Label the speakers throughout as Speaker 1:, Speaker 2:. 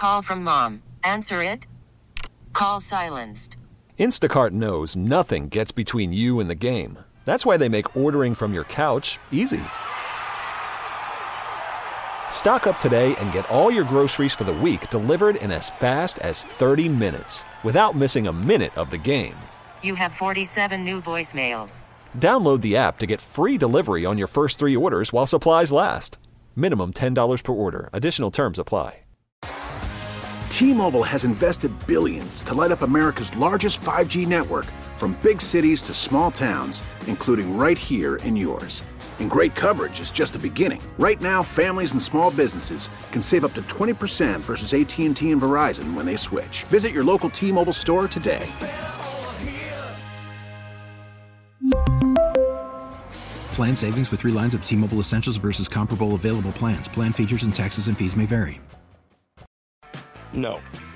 Speaker 1: Call from mom. Answer it. Call silenced.
Speaker 2: Instacart knows nothing gets between you and the game. That's why they make ordering from your couch easy. Stock up today and get all your groceries for the week delivered in as fast as 30 minutes without missing a minute of the game.
Speaker 1: You have 47 new voicemails.
Speaker 2: Download the app to get free delivery on your first 3 orders while supplies last. Minimum $10 per order. Additional terms apply.
Speaker 3: T-Mobile has invested billions to light up America's largest 5G network, from big cities to small towns, including right here in yours. And great coverage is just the beginning. Right now, families and small businesses can save up to 20% versus AT&T and Verizon when they switch. Visit your local T-Mobile store today.
Speaker 4: Plan savings with 3 lines of T-Mobile Essentials versus comparable available plans. Plan features and taxes and fees may vary.
Speaker 5: No.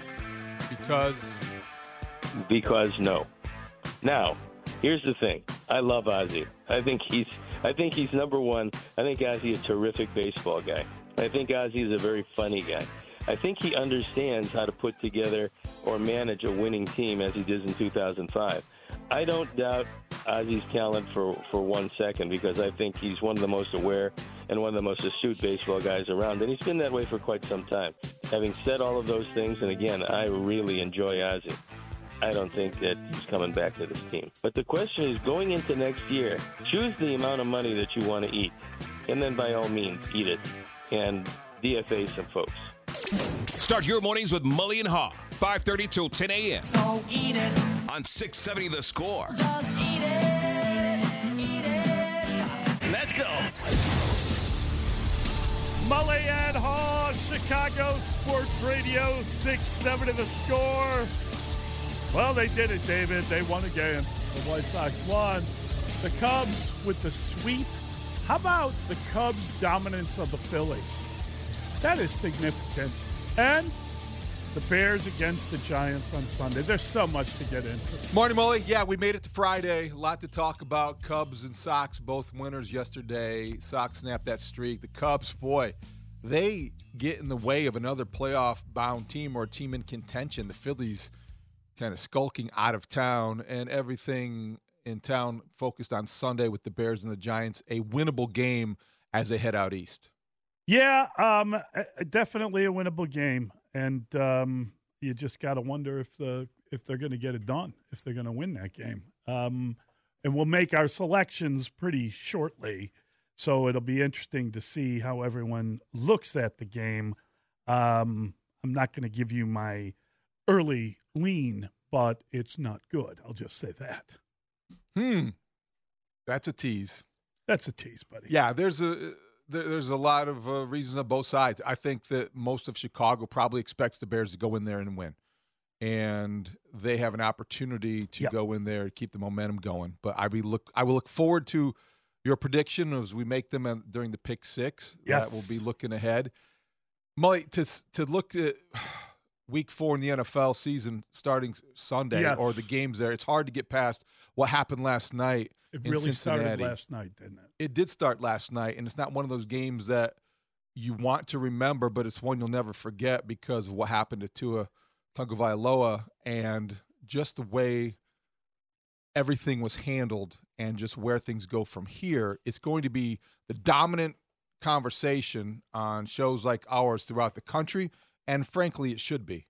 Speaker 5: Because no. Now, here's the thing. I love Ozzie. I think he's number one. I think Ozzie is a terrific baseball guy. I think Ozzie is a very funny guy. I think he understands how to put together or manage a winning team as he did in 2005. I don't doubt Ozzie's talent for 1 second, because I think he's one of the most aware and one of the most astute baseball guys around, and he's been that way for quite some time. Having said all of those things, and again, I really enjoy Ozzie, I don't think that he's coming back to this team. But the question is, going into next year, choose the amount of money that you want to eat, and then by all means, eat it, and DFA some folks.
Speaker 6: Start your mornings with Mully and Haw, 5:30 till 10 a.m.
Speaker 7: So eat it.
Speaker 6: On 670 The Score.
Speaker 7: Just eat it. Eat it.
Speaker 6: Let's go.
Speaker 8: Mully and Haw, Chicago Sports Radio, 670 The Score. Well, they did it, David. They won again. The White Sox won. The Cubs with the sweep. How about the Cubs' dominance of the Phillies? That is significant. And the Bears against the Giants on Sunday. There's so much to get into.
Speaker 9: Morning, Mully. Yeah, we made it to Friday. A lot to talk about. Cubs and Sox, both winners yesterday. Sox snapped that streak. The Cubs, boy, they get in the way of another playoff-bound team or a team in contention. The Phillies kind of skulking out of town, and everything in town focused on Sunday with the Bears and the Giants. A winnable game as they head out east.
Speaker 8: Yeah, definitely a winnable game, and you just got to wonder if they're going to get it done, if they're going to win that game. And we'll make our selections pretty shortly, so it'll be interesting to see how everyone looks at the game. I'm not going to give you my early lean, but it's not good. I'll just say that.
Speaker 9: That's a tease.
Speaker 8: That's a tease, buddy.
Speaker 9: Yeah, there's a lot of reasons on both sides. I think that most of Chicago probably expects the Bears to go in there and win. And they have an opportunity to go in there and keep the momentum going. But I will look forward to your prediction as we make them during the Pick Six.
Speaker 8: Yes.
Speaker 9: That will be looking ahead. Mully, to look at Week 4 in the NFL season starting Sunday or the games there, it's hard to get past what happened last night.
Speaker 8: It really
Speaker 9: Cincinnati.
Speaker 8: started last night, didn't it?
Speaker 9: It did start last night, and it's not one of those games that you want to remember, but it's one you'll never forget because of what happened to Tua Tagovailoa and just the way everything was handled and just where things go from here. It's going to be the dominant conversation on shows like ours throughout the country, and frankly, it should be.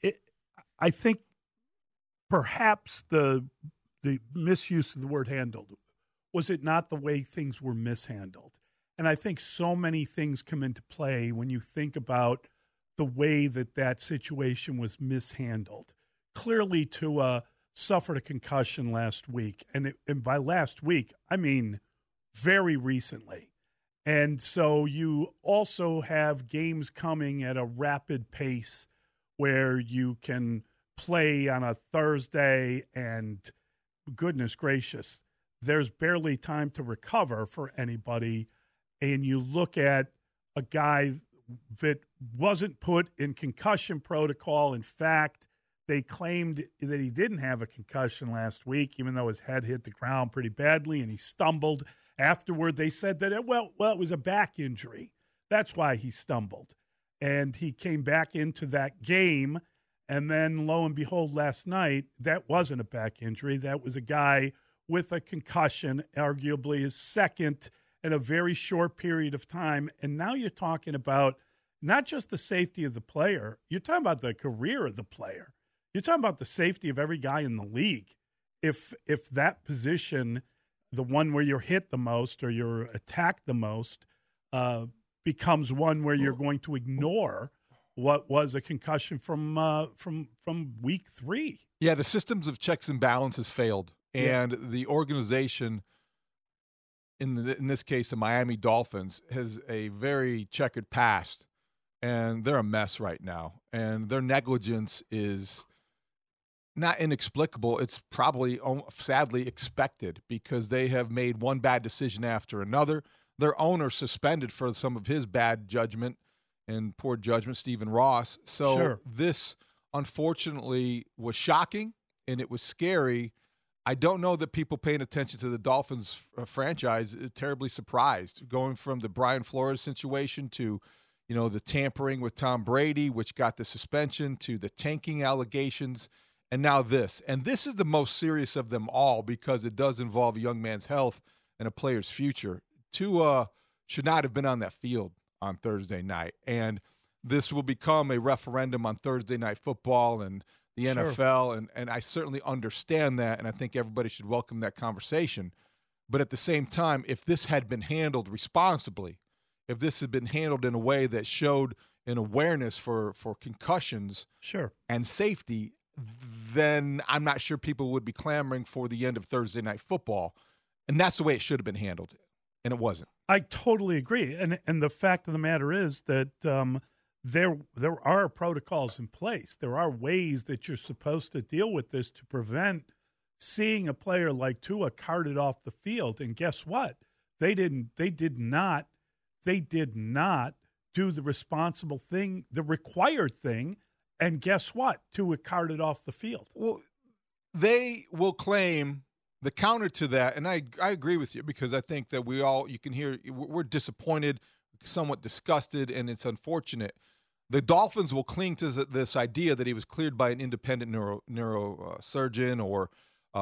Speaker 8: I think perhaps the misuse of the word handled, was it not the way things were mishandled? And I think so many things come into play when you think about the way that situation was mishandled. Clearly, Tua suffered a concussion last week. And by last week, I mean very recently. And so you also have games coming at a rapid pace where you can play on a Thursday and goodness gracious, there's barely time to recover for anybody. And you look at a guy that wasn't put in concussion protocol. In fact, they claimed that he didn't have a concussion last week, even though his head hit the ground pretty badly and he stumbled. Afterward, they said that, it was a back injury. That's why he stumbled. and he came back into that game. And then, lo and behold, last night, that wasn't a back injury. That was a guy with a concussion, arguably his second in a very short period of time. And now you're talking about not just the safety of the player, you're talking about the career of the player. You're talking about the safety of every guy in the league. If that position, the one where you're hit the most or you're attacked the most, becomes one where you're going to ignore what was a concussion from week 3.
Speaker 9: Yeah, the systems of checks and balances failed, and the organization, in this case, the Miami Dolphins, has a very checkered past, and they're a mess right now. And their negligence is not inexplicable. It's probably sadly expected because they have made one bad decision after another. Their owner suspended for some of his bad judgment and poor judgment, Stephen Ross. So This, unfortunately, was shocking, and it was scary. I don't know that people paying attention to the Dolphins franchise are terribly surprised, going from the Brian Flores situation to, the tampering with Tom Brady, which got the suspension, to the tanking allegations, and now this. And this is the most serious of them all because it does involve a young man's health and a player's future. Tua should not have been on that field on Thursday night. And this will become a referendum on Thursday Night Football and the NFL, and I certainly understand that, and I think everybody should welcome that conversation. But at the same time, if this had been handled responsibly, if this had been handled in a way that showed an awareness for concussions and safety, then I'm not sure people would be clamoring for the end of Thursday Night Football. And that's the way it should have been handled, and it wasn't.
Speaker 8: I totally agree. And the fact of the matter is that there are protocols in place. There are ways that you're supposed to deal with this to prevent seeing a player like Tua carted off the field. And guess what? They did not do the responsible thing, the required thing. And guess what? Tua carted off the field.
Speaker 9: Well, they will claim the counter to that, and I agree with you because I think that you can hear, we're disappointed, somewhat disgusted, and it's unfortunate. The Dolphins will cling to this idea that he was cleared by an independent neurosurgeon or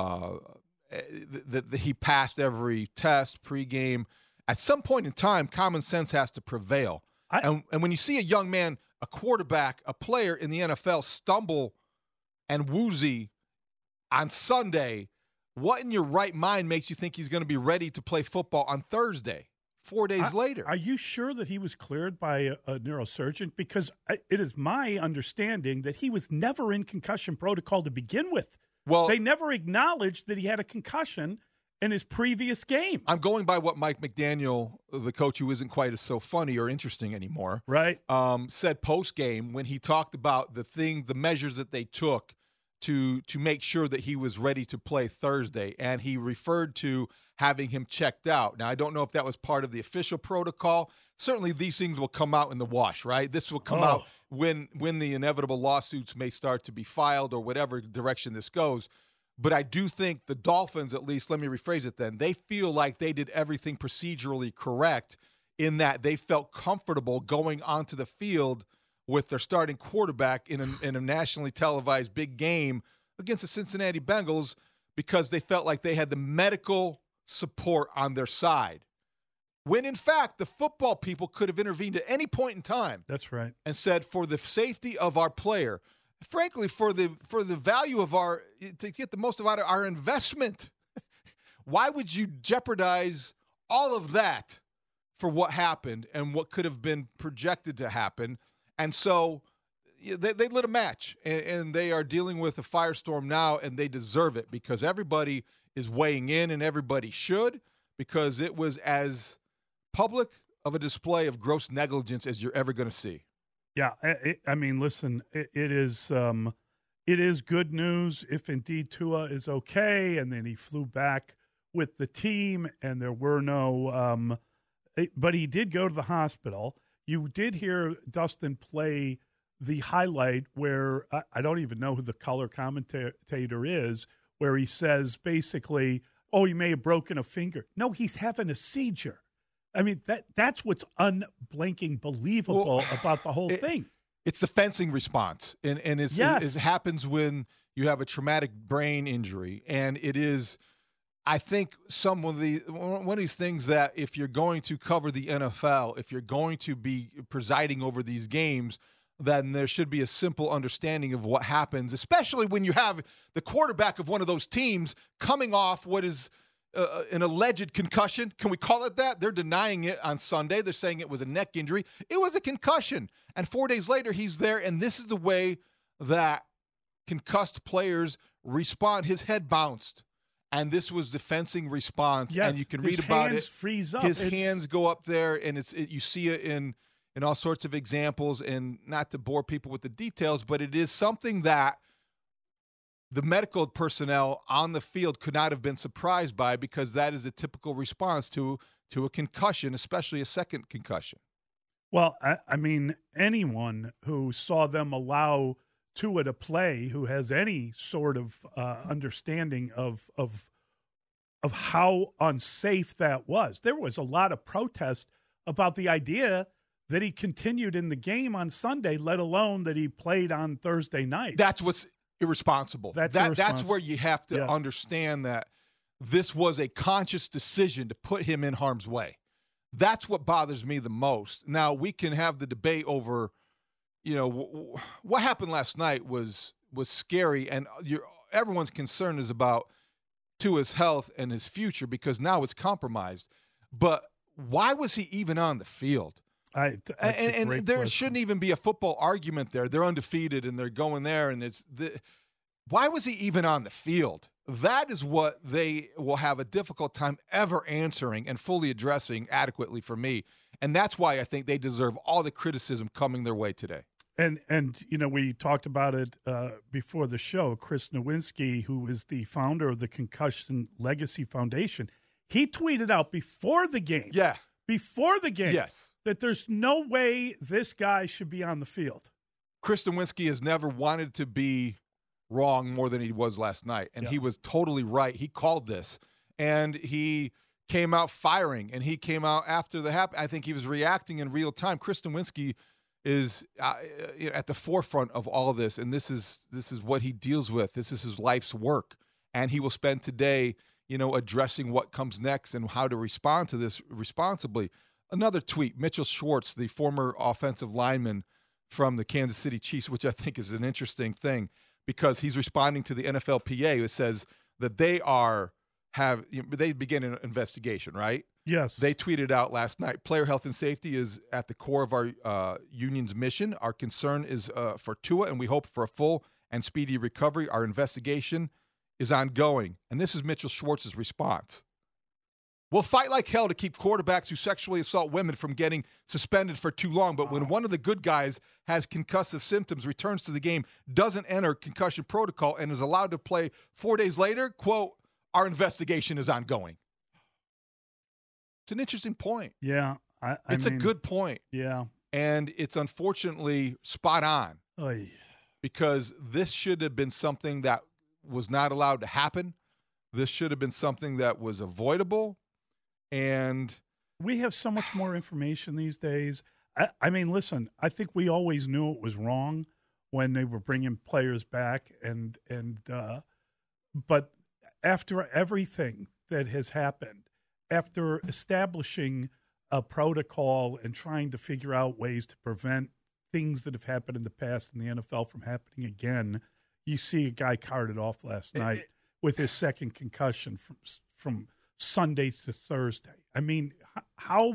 Speaker 9: that he passed every test pregame. At some point in time, common sense has to prevail. And when you see a young man, a quarterback, a player in the NFL stumble and woozy on Sunday, what in your right mind makes you think he's going to be ready to play football on Thursday, 4 days later?
Speaker 8: Are you sure that he was cleared by a neurosurgeon? Because it is my understanding that he was never in concussion protocol to begin with. Well, they never acknowledged that he had a concussion in his previous game.
Speaker 9: I'm going by what Mike McDaniel, the coach who isn't quite as so funny or interesting anymore,
Speaker 8: right?
Speaker 9: Said post-game when he talked about the measures that they took to make sure that he was ready to play Thursday, and he referred to having him checked out. Now, I don't know if that was part of the official protocol. Certainly these things will come out in the wash, right? This will come out when the inevitable lawsuits may start to be filed or whatever direction this goes. But I do think the Dolphins, at least, let me rephrase it then, they feel like they did everything procedurally correct in that they felt comfortable going onto the field with their starting quarterback in a nationally televised big game against the Cincinnati Bengals because they felt like they had the medical support on their side. When, in fact, the football people could have intervened at any point in time.
Speaker 8: That's right.
Speaker 9: And said, for the safety of our player, frankly, for the value of to get the most out of our investment, why would you jeopardize all of that for what happened and what could have been projected to happen? And so they lit a match, and they are dealing with a firestorm now, and they deserve it because everybody is weighing in, and everybody should, because it was as public of a display of gross negligence as you're ever going to see.
Speaker 8: Yeah, I mean, listen, it is good news if indeed Tua is okay, and then he flew back with the team, and there were no but he did go to the hospital. You did hear Dustin play the highlight where I don't even know who the color commentator is, where he says basically, oh, he may have broken a finger. No, he's having a seizure. I mean, that's what's unblinking believable about the whole thing.
Speaker 9: It's the fencing response, and it happens when you have a traumatic brain injury, and it is, I think, one of these things that if you're going to cover the NFL, if you're going to be presiding over these games, then there should be a simple understanding of what happens, especially when you have the quarterback of one of those teams coming off what is an alleged concussion. Can we call it that? They're denying it on Sunday. They're saying it was a neck injury. It was a concussion. And 4 days later, he's there, and this is the way that concussed players respond. His head bounced, and this was the fencing response.
Speaker 8: Yes,
Speaker 9: and you can read about it.
Speaker 8: His hands freeze up.
Speaker 9: His hands go up there, and you see it in all sorts of examples, and not to bore people with the details, but it is something that the medical personnel on the field could not have been surprised by, because that is a typical response to a concussion, especially a second concussion.
Speaker 8: Well, I mean, anyone who saw them allow Tua to play, who has any sort of understanding of how unsafe that was. There was a lot of protest about the idea that he continued in the game on Sunday, let alone that he played on Thursday night.
Speaker 9: That's what's irresponsible. That's where you have to understand that this was a conscious decision to put him in harm's way. That's what bothers me the most. Now, we can have the debate over, what happened last night was scary, and everyone's concern is about Tua's health and his future, because now it's compromised. But why was he even on the field? And there shouldn't even be a football argument there. They're undefeated and they're going there, and why was he even on the field? That is what they will have a difficult time ever answering and fully addressing adequately for me. And that's why I think they deserve all the criticism coming their way today.
Speaker 8: And we talked about it before the show. Chris Nowinski, who is the founder of the Concussion Legacy Foundation, he tweeted out before the game.
Speaker 9: Yeah.
Speaker 8: Before the game.
Speaker 9: Yes.
Speaker 8: That there's no way this guy should be on the field.
Speaker 9: Chris Nowinski has never wanted to be wrong more than he was last night. And he was totally right. He called this. And he came out firing. And he came out after the happen. I think he was reacting in real time. Chris Nowinski is at the forefront of all of this. And this is what he deals with. This is his life's work. And he will spend today, addressing what comes next and how to respond to this responsibly. Another tweet, Mitchell Schwartz, the former offensive lineman from the Kansas City Chiefs, which I think is an interesting thing, because he's responding to the NFLPA, who says that they begin an investigation, right?
Speaker 8: Yes.
Speaker 9: They tweeted out last night, player health and safety is at the core of our union's mission. Our concern is for Tua, and we hope for a full and speedy recovery. Our investigation is ongoing. And this is Mitchell Schwartz's response. We'll fight like hell to keep quarterbacks who sexually assault women from getting suspended for too long. But when one of the good guys has concussive symptoms, returns to the game, doesn't enter concussion protocol, and is allowed to play 4 days later, quote, our investigation is ongoing. It's an interesting point.
Speaker 8: Yeah.
Speaker 9: It's a good point.
Speaker 8: Yeah.
Speaker 9: And it's unfortunately spot on.
Speaker 8: Oy.
Speaker 9: Because this should have been something that was not allowed to happen. This should have been something that was avoidable. And
Speaker 8: we have so much more information these days. I mean, listen, I think we always knew it was wrong when they were bringing players back, but after everything that has happened, after establishing a protocol and trying to figure out ways to prevent things that have happened in the past in the NFL from happening again, you see a guy carted off last night with his second concussion from Sunday to Thursday. I mean, how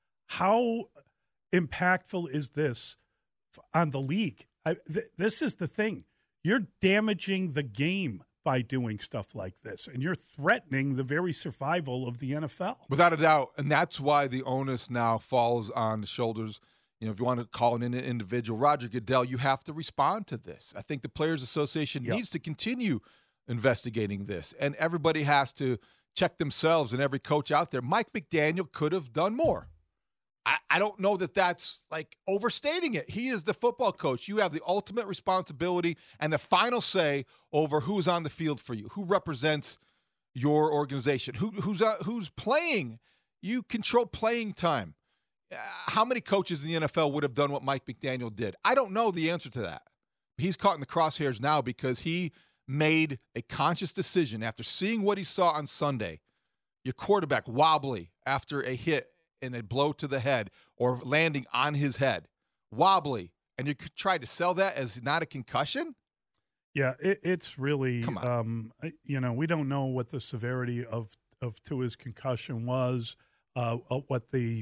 Speaker 8: impactful is this on the league? This is the thing. You're damaging the game by doing stuff like this, and you're threatening the very survival of the NFL.
Speaker 9: Without a doubt, and that's why the onus now falls on the shoulders. If you want to call it an individual, Roger Goodell, you have to respond to this. I think the Players Association needs to continue investigating this, and everybody has to check themselves, and every coach out there. Mike McDaniel could have done more. I don't know that that's like overstating it. He is the football coach. You have the ultimate responsibility and the final say over who's on the field for you, who represents your organization, who's playing You control playing time. How many coaches in the NFL would have done what Mike McDaniel did? I don't know the answer to that. He's caught in the crosshairs now because he made a conscious decision after seeing what he saw on Sunday. Your quarterback wobbly after a hit and a blow to the head or landing on his head. Wobbly. And you try to sell that as not a concussion?
Speaker 8: Yeah, it's really,
Speaker 9: Come on.
Speaker 8: We don't know what the severity of Tua's concussion was, what the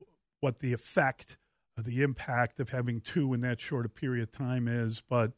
Speaker 8: effect, the impact of having two in that short a period of time is, but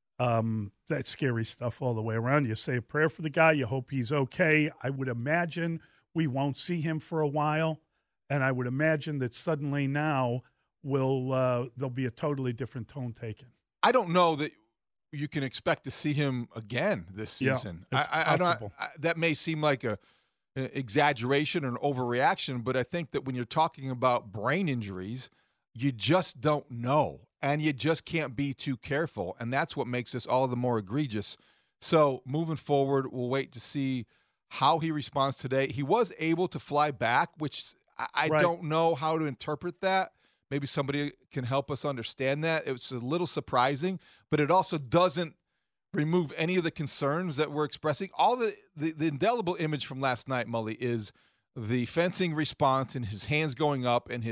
Speaker 8: that's scary stuff all the way around. You say a prayer for the guy. You hope he's okay. I would imagine we won't see him for a while, and I would imagine that suddenly now there'll be a totally different tone taken.
Speaker 9: I don't know that you can expect to see him again this season.
Speaker 8: Yeah, it's possible.
Speaker 9: That may seem like an exaggeration or an overreaction, but I think that when you're talking about brain injuries, you just don't know, and you just can't be too careful, and that's what makes this all the more egregious. So moving forward, we'll wait to see how he responds today. He was able to fly back, which I
Speaker 8: Right.
Speaker 9: don't know how to interpret that. Maybe somebody can help us understand that. It's a little surprising, but it also doesn't remove any of the concerns that we're expressing. All the indelible image from last night, Mully, is the fencing response and his hands going up and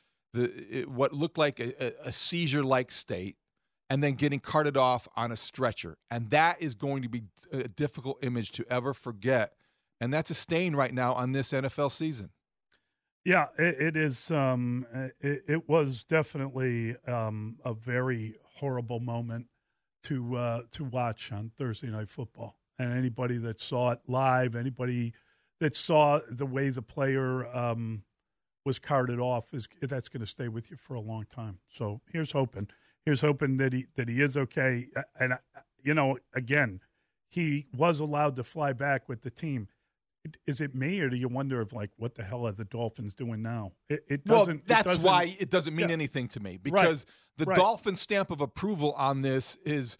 Speaker 9: what looked like a seizure-like state, and then getting carted off on a stretcher. And that is going to be a difficult image to ever forget. And that's a stain right now on this NFL season.
Speaker 8: Yeah, it is. It was definitely a very horrible moment to watch on Thursday Night Football. And anybody that saw it live, anybody that saw the way the player was carted off, that's going to stay with you for a long time. So here's hoping. Here's hoping that he is okay. And again, he was allowed to fly back with the team. Is it me, or do you wonder if, like, what the hell are the Dolphins doing now? It doesn't.
Speaker 9: That's why it doesn't mean anything to me, because the
Speaker 8: Right.
Speaker 9: Dolphin stamp of approval on this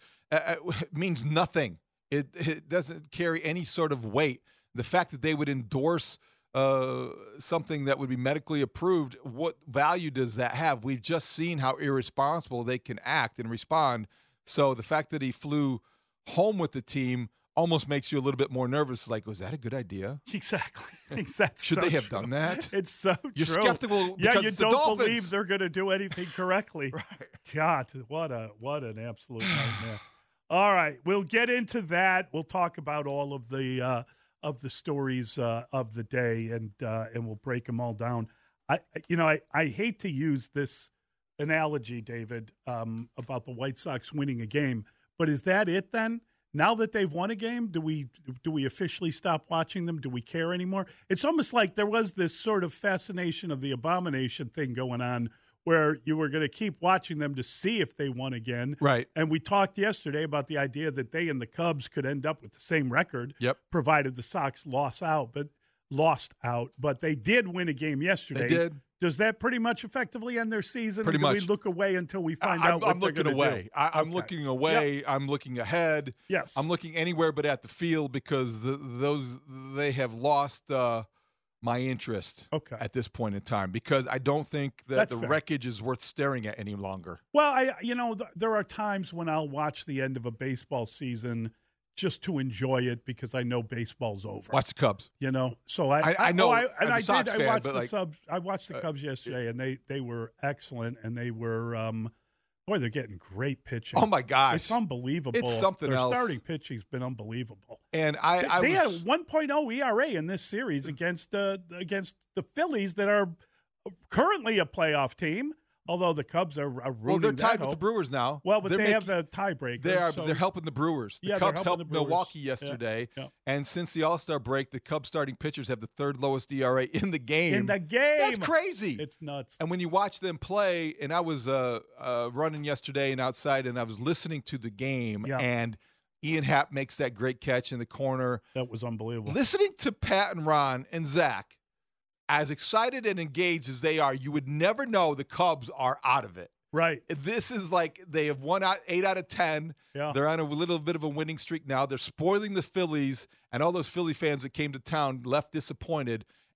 Speaker 9: means nothing. It doesn't carry any sort of weight. The fact that they would endorse something that would be medically approved, what value does that have? We've just seen how irresponsible they can act and respond. So the fact that he flew home with the team almost makes you a little bit more nervous. Like, was that a good idea?
Speaker 8: Exactly.
Speaker 9: Should they have done that?
Speaker 8: It's so
Speaker 9: You're
Speaker 8: true.
Speaker 9: skeptical
Speaker 8: Yeah,
Speaker 9: because
Speaker 8: you
Speaker 9: it's the
Speaker 8: don't
Speaker 9: Dolphins.
Speaker 8: believe they're going to do anything correctly.
Speaker 9: Right.
Speaker 8: God, what an absolute nightmare. All right, we'll get into that. We'll talk about all of the stories of the day, and we'll break them all down. I hate to use this analogy, David, about the White Sox winning a game, but is that it then? Now that they've won a game, do we officially stop watching them? Do we care anymore? It's almost like there was this sort of fascination of the abomination thing going on, where you were going to keep watching them to see if they won again.
Speaker 9: Right.
Speaker 8: And we talked yesterday about the idea that they and the Cubs could end up with the same record,
Speaker 9: Yep.
Speaker 8: provided the Sox lost out. But they did win a game yesterday.
Speaker 9: They did.
Speaker 8: Does that pretty much effectively end their season?
Speaker 9: Pretty
Speaker 8: or do
Speaker 9: much.
Speaker 8: we look away until we find out what
Speaker 9: I'm
Speaker 8: they're
Speaker 9: looking
Speaker 8: going to
Speaker 9: away.
Speaker 8: do?
Speaker 9: I'm
Speaker 8: Okay.
Speaker 9: looking away.
Speaker 8: Yep.
Speaker 9: I'm looking ahead.
Speaker 8: Yes.
Speaker 9: I'm looking anywhere but at the field, because they have lost my interest at this point in time, because I don't think that
Speaker 8: That's
Speaker 9: the
Speaker 8: fair.
Speaker 9: wreckage is worth staring at any longer.
Speaker 8: Well, there are times when I'll watch the end of a baseball season just to enjoy it, because I know baseball's over.
Speaker 9: Watch the Cubs.
Speaker 8: So
Speaker 9: I know as a Sox fan,
Speaker 8: watched
Speaker 9: but
Speaker 8: I watched the Cubs yesterday, and they were excellent, and they were they're getting great pitching.
Speaker 9: Oh my gosh,
Speaker 8: it's unbelievable.
Speaker 9: It's something
Speaker 8: Their
Speaker 9: else.
Speaker 8: starting pitching's been unbelievable.
Speaker 9: And
Speaker 8: they had a 1.0 ERA in this series against the Phillies, that are currently a playoff team. Although the Cubs are rooting
Speaker 9: well, they're tied
Speaker 8: that
Speaker 9: with the
Speaker 8: hope.
Speaker 9: Brewers now.
Speaker 8: Well, but
Speaker 9: They're
Speaker 8: they have the tiebreaker.
Speaker 9: They're helping the Brewers. The
Speaker 8: Yeah, they're
Speaker 9: Cubs
Speaker 8: helping
Speaker 9: helped
Speaker 8: the Brewers.
Speaker 9: Milwaukee yesterday.
Speaker 8: Yeah.
Speaker 9: And since the All-Star break, the Cubs starting pitchers have the third lowest ERA in the game.
Speaker 8: In the game.
Speaker 9: That's crazy.
Speaker 8: It's nuts.
Speaker 9: And when you watch them play, and I was running yesterday and outside, and I was listening to the game,
Speaker 8: Yeah.
Speaker 9: and Ian Happ makes that great catch in the corner.
Speaker 8: That was unbelievable.
Speaker 9: Listening to Pat and Ron and Zach, as excited and engaged as they are, you would never know the Cubs are out of it.
Speaker 8: Right.
Speaker 9: This is like they have won 8 out of 10.
Speaker 8: Yeah.
Speaker 9: They're on a little bit of a winning streak now. They're spoiling the Phillies, and all those Philly fans that came to town left disappointed.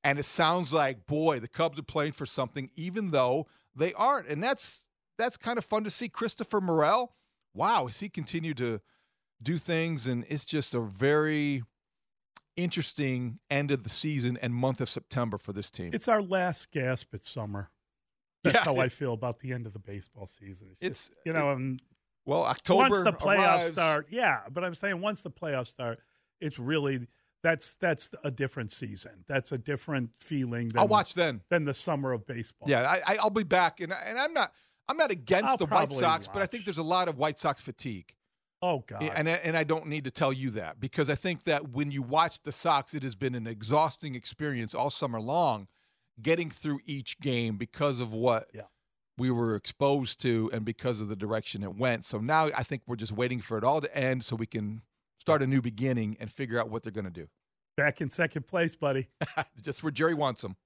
Speaker 9: And it sounds like, boy, the Cubs are playing for something, even though they aren't. And that's kind of fun to see. Christopher Morel, wow, has he continued to do things? And it's just a very interesting end of the season and month of September for this team.
Speaker 8: It's our last gasp at summer. That's how I feel about the end of the baseball season. It's just,
Speaker 9: October
Speaker 8: once the playoffs
Speaker 9: arrives.
Speaker 8: start, but I'm saying once the playoffs start, it's really that's a different season. That's a different feeling.
Speaker 9: I'll watch then
Speaker 8: than the summer of baseball.
Speaker 9: Yeah, I'll be back, and I'm not against the White Sox, but I think there's a lot of White Sox fatigue.
Speaker 8: Oh God!
Speaker 9: And I don't need to tell you that, because I think that when you watch the Sox, it has been an exhausting experience all summer long, getting through each game because of what we were exposed to and because of the direction it went. So now I think we're just waiting for it all to end so we can start a new beginning and figure out what they're going to do.
Speaker 8: Back in second place, buddy.
Speaker 9: Just where Jerry wants them.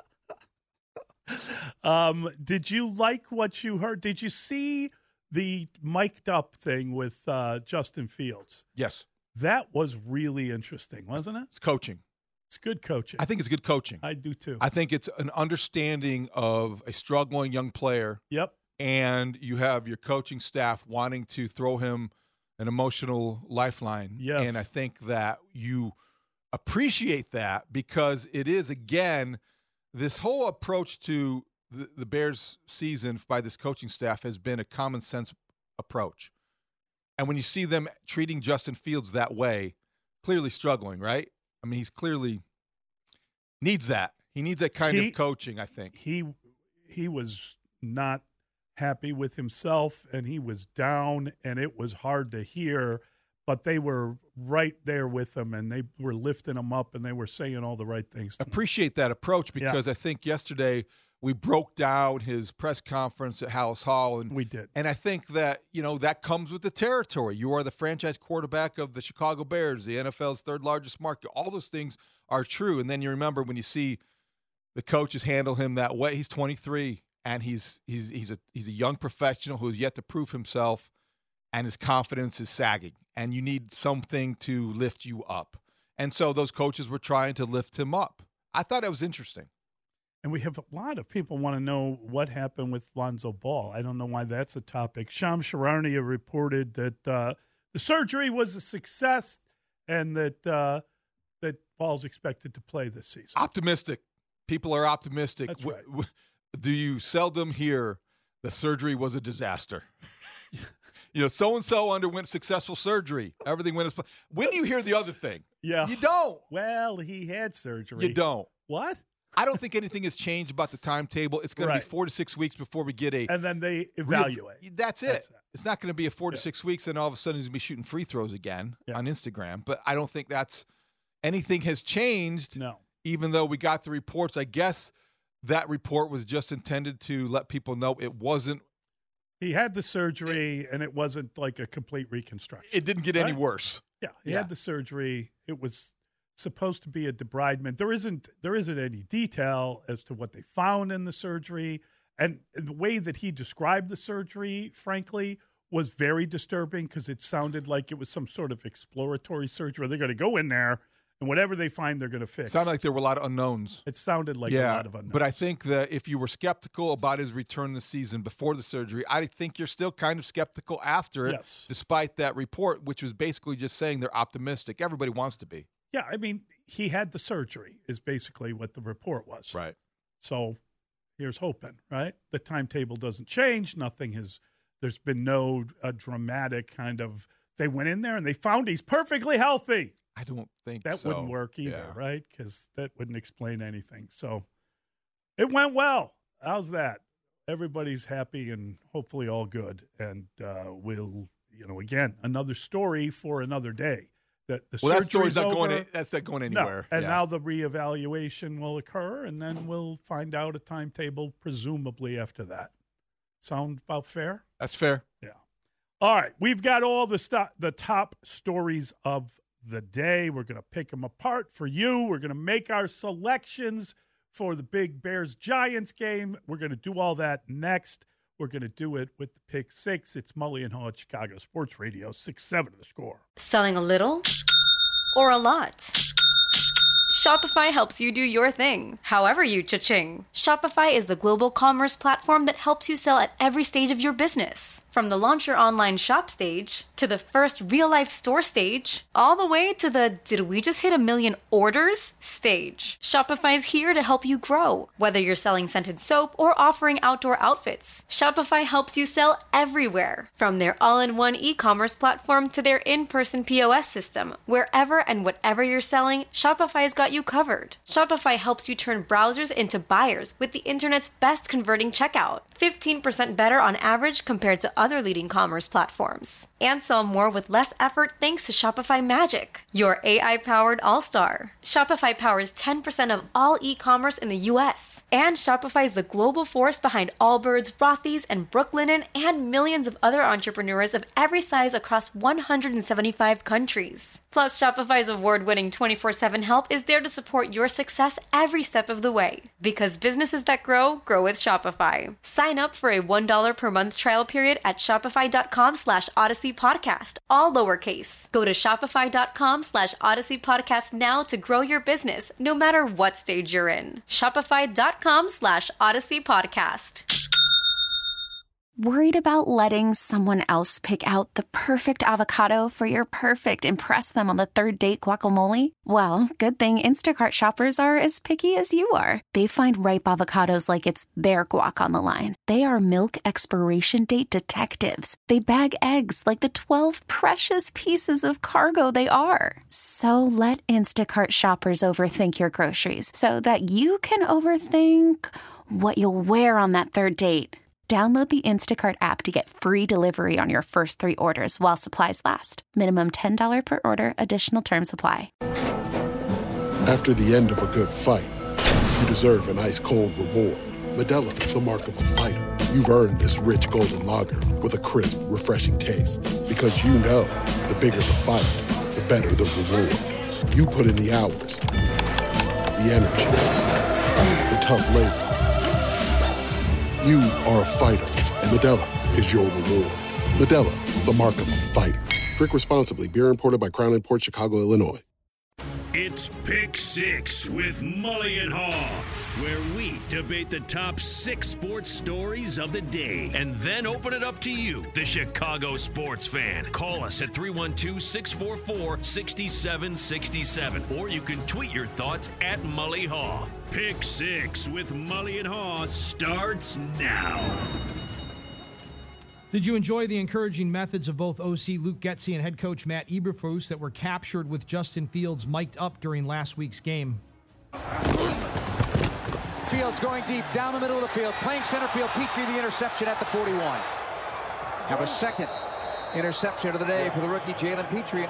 Speaker 8: Did you like what you heard? Did you see the mic'd up thing with Justin Fields?
Speaker 9: Yes.
Speaker 8: That was really interesting, wasn't it?
Speaker 9: It's coaching.
Speaker 8: It's good coaching.
Speaker 9: I think it's good coaching.
Speaker 8: I do too.
Speaker 9: I think it's an understanding of a struggling young player.
Speaker 8: Yep.
Speaker 9: And you have your coaching staff wanting to throw him an emotional lifeline.
Speaker 8: Yes.
Speaker 9: And I think that you appreciate that, because it is, again, this whole approach to the Bears season by this coaching staff has been a common sense approach. And when you see them treating Justin Fields that way, clearly struggling, right? I mean, he's clearly needs that. He needs that kind of coaching, I think.
Speaker 8: He was not happy with himself, and he was down, and it was hard to hear, but they were right there with him, and they were lifting him up, and they were saying all the right things to him.
Speaker 9: Appreciate that approach, because I think yesterday we broke down his press conference at Hallis Hall. And
Speaker 8: we did.
Speaker 9: And I think that, that comes with the territory. You are the franchise quarterback of the Chicago Bears, the NFL's third largest market. All those things are true. And then you remember when you see the coaches handle him that way. He's 23, and he's a young professional who has yet to prove himself, and his confidence is sagging. And you need something to lift you up. And so those coaches were trying to lift him up. I thought it was interesting.
Speaker 8: And we have a lot of people want to know what happened with Lonzo Ball. I don't know why that's a topic. Shams Charania reported that the surgery was a success, and that Ball's expected to play this season.
Speaker 9: Optimistic. People are optimistic.
Speaker 8: That's right.
Speaker 9: Do you seldom hear the surgery was a disaster? So-and-so underwent successful surgery. Everything went as planned. When do you hear the other thing?
Speaker 8: Yeah.
Speaker 9: You don't.
Speaker 8: Well, he had surgery.
Speaker 9: You don't.
Speaker 8: What?
Speaker 9: I don't think anything has changed about the timetable. It's going to be 4 to 6 weeks before we get
Speaker 8: and then they evaluate.
Speaker 9: That's it. It's not going to be a 4 to 6 weeks, and all of a sudden he's going to be shooting free throws again on Instagram. But I don't think anything has changed.
Speaker 8: No.
Speaker 9: Even though we got the reports, I guess that report was just intended to let people know it wasn't.
Speaker 8: He had the surgery, and it wasn't like a complete reconstruction.
Speaker 9: It didn't get any worse.
Speaker 8: Yeah, he had the surgery. It was supposed to be a debridement. There isn't any detail as to what they found in the surgery, and the way that he described the surgery, frankly, was very disturbing, because it sounded like it was some sort of exploratory surgery. They're going to go in there, and whatever they find, they're going to fix.
Speaker 9: It sounded like there were a lot of unknowns.
Speaker 8: It sounded like a lot of unknowns.
Speaker 9: But I think that if you were skeptical about his return this season before the surgery, I think you're still kind of skeptical after it, despite that report, which was basically just saying they're optimistic. Everybody wants to be.
Speaker 8: Yeah, I mean, he had the surgery is basically what the report was.
Speaker 9: Right.
Speaker 8: So here's hoping, right? The timetable doesn't change. There's been no dramatic kind of, they went in there and they found he's perfectly healthy.
Speaker 9: I don't think
Speaker 8: that
Speaker 9: so.
Speaker 8: wouldn't work either, right? Because that wouldn't explain anything. So it went well. How's that? Everybody's happy and hopefully all good. And we'll, again, another story for another day. That
Speaker 9: story's not going. That's not going anywhere.
Speaker 8: No. And now the reevaluation will occur, and then we'll find out a timetable, presumably after that. Sound about fair?
Speaker 9: That's fair.
Speaker 8: Yeah. All right, we've got all the top stories of the day. We're going to pick them apart for you. We're going to make our selections for the big Bears-Giants game. We're going to do all that next. We're going to do it with the Pick Six. It's Mully and Haw at Chicago Sports Radio, 6-7 The Score.
Speaker 10: Selling a little or a lot? Shopify helps you do your thing, however you cha-ching. Shopify is the global commerce platform that helps you sell at every stage of your business. From the launch your online shop stage, to the first real-life store stage, all the way to the did we just hit 1 million orders stage. Shopify's here to help you grow. Whether you're selling scented soap or offering outdoor outfits, Shopify helps you sell everywhere. From their all-in-one e-commerce platform to their in-person POS system, wherever and whatever you're selling, Shopify's got you covered. Shopify helps you turn browsers into buyers with the internet's best converting checkout. 15% better on average compared to other leading commerce platforms. And sell more with less effort thanks to Shopify Magic, your AI-powered all-star. Shopify powers 10% of all e-commerce in the U.S. And Shopify is the global force behind Allbirds, Rothy's, and Brooklinen, and millions of other entrepreneurs of every size across 175 countries. Plus, Shopify's award-winning 24/7 help is there to support your success every step of the way. Because businesses that grow, grow with Shopify. Sign up for a $1 per month trial period at shopify.com/Odyssey Podcast, all lowercase. Go to shopify.com/Odyssey Podcast now to grow your business, no matter what stage you're in. Shopify.com/Odyssey Podcast.
Speaker 11: Worried about letting someone else pick out the perfect avocado for your perfect impress them on the third date guacamole? Well, good thing Instacart shoppers are as picky as you are. They find ripe avocados like it's their guac on the line. They are milk expiration date detectives. They bag eggs like the 12 precious pieces of cargo they are. So let Instacart shoppers overthink your groceries so that you can overthink what you'll wear on that third date. Download the Instacart app to get free delivery on your first 3 orders while supplies last. Minimum $10 per order. Additional terms apply.
Speaker 12: After the end of a good fight, you deserve an ice-cold reward. Modelo is the mark of a fighter. You've earned this rich golden lager with a crisp, refreshing taste. Because you know, the bigger the fight, the better the reward. You put in the hours, the energy, the tough labor. You are a fighter, and Modelo is your reward. Modelo, the mark of a fighter. Drink responsibly. Beer imported by Crown Imports, Chicago, Illinois.
Speaker 13: It's Pick Six with Mully and Haw, where we debate the top 6 sports stories of the day and then open it up to you, the Chicago sports fan. Call us at 312-644-6767, or you can tweet your thoughts at Mully Haw. Pick Six with Mully and Haw starts now.
Speaker 14: Did you enjoy the encouraging methods of both OC Luke Getsy and head coach Matt Eberflus that were captured with Justin Fields mic'd up during last week's game?
Speaker 15: Fields going deep down the middle of the field, playing center field. Petrie the interception at the 41. Have a second interception of the day for the rookie Jalen Petrie.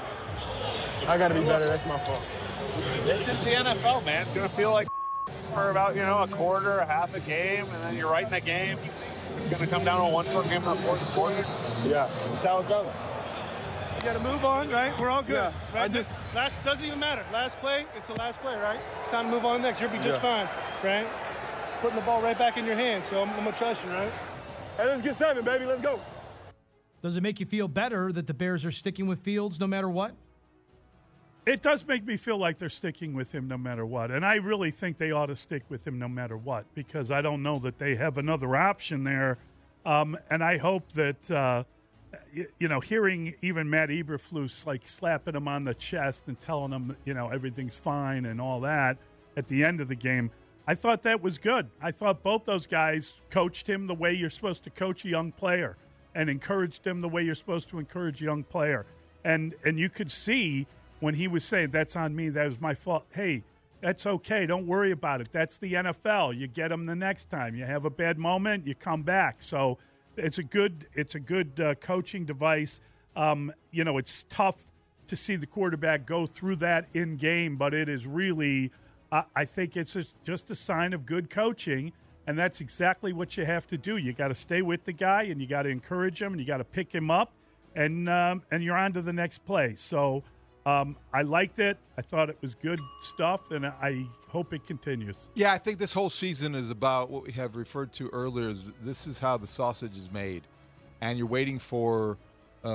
Speaker 16: I got to be better. That's my fault.
Speaker 17: This is the NFL, man. It's going to feel like for about, a quarter, a half a game, and then you're right in the game. It's going to come down to one more game in the fourth quarter.
Speaker 16: Yeah.
Speaker 17: That's how it goes.
Speaker 16: You got to move on, right? We're all good. Yeah,
Speaker 17: right?
Speaker 16: Doesn't even matter. Last play, it's the last play, right? It's time to move on next. You'll be just fine, right? Putting the ball right back in your hands, so I'm going to trust you, right? Hey, let's get 7, baby. Let's go.
Speaker 14: Does it make you feel better that the Bears are sticking with Fields no matter what?
Speaker 8: It does make me feel like they're sticking with him no matter what. And I really think they ought to stick with him no matter what, because I don't know that they have another option there. And I hope that, hearing even Matt Eberflus like slapping him on the chest and telling him, everything's fine and all that at the end of the game, I thought that was good. I thought both those guys coached him the way you're supposed to coach a young player and encouraged him the way you're supposed to encourage a young player. And you could see when he was saying, that's on me, that was my fault. Hey, that's okay. Don't worry about it. That's the NFL. You get them the next time. You have a bad moment, you come back. So it's a good coaching device. It's tough to see the quarterback go through that in game, but it is really, I think it's just a sign of good coaching, and that's exactly what you have to do. You got to stay with the guy, and you got to encourage him, and you got to pick him up, and you're on to the next play. So I liked it. I thought it was good stuff, and I hope it continues.
Speaker 9: Yeah, I think this whole season is about what we have referred to earlier. This is how the sausage is made, and you're waiting for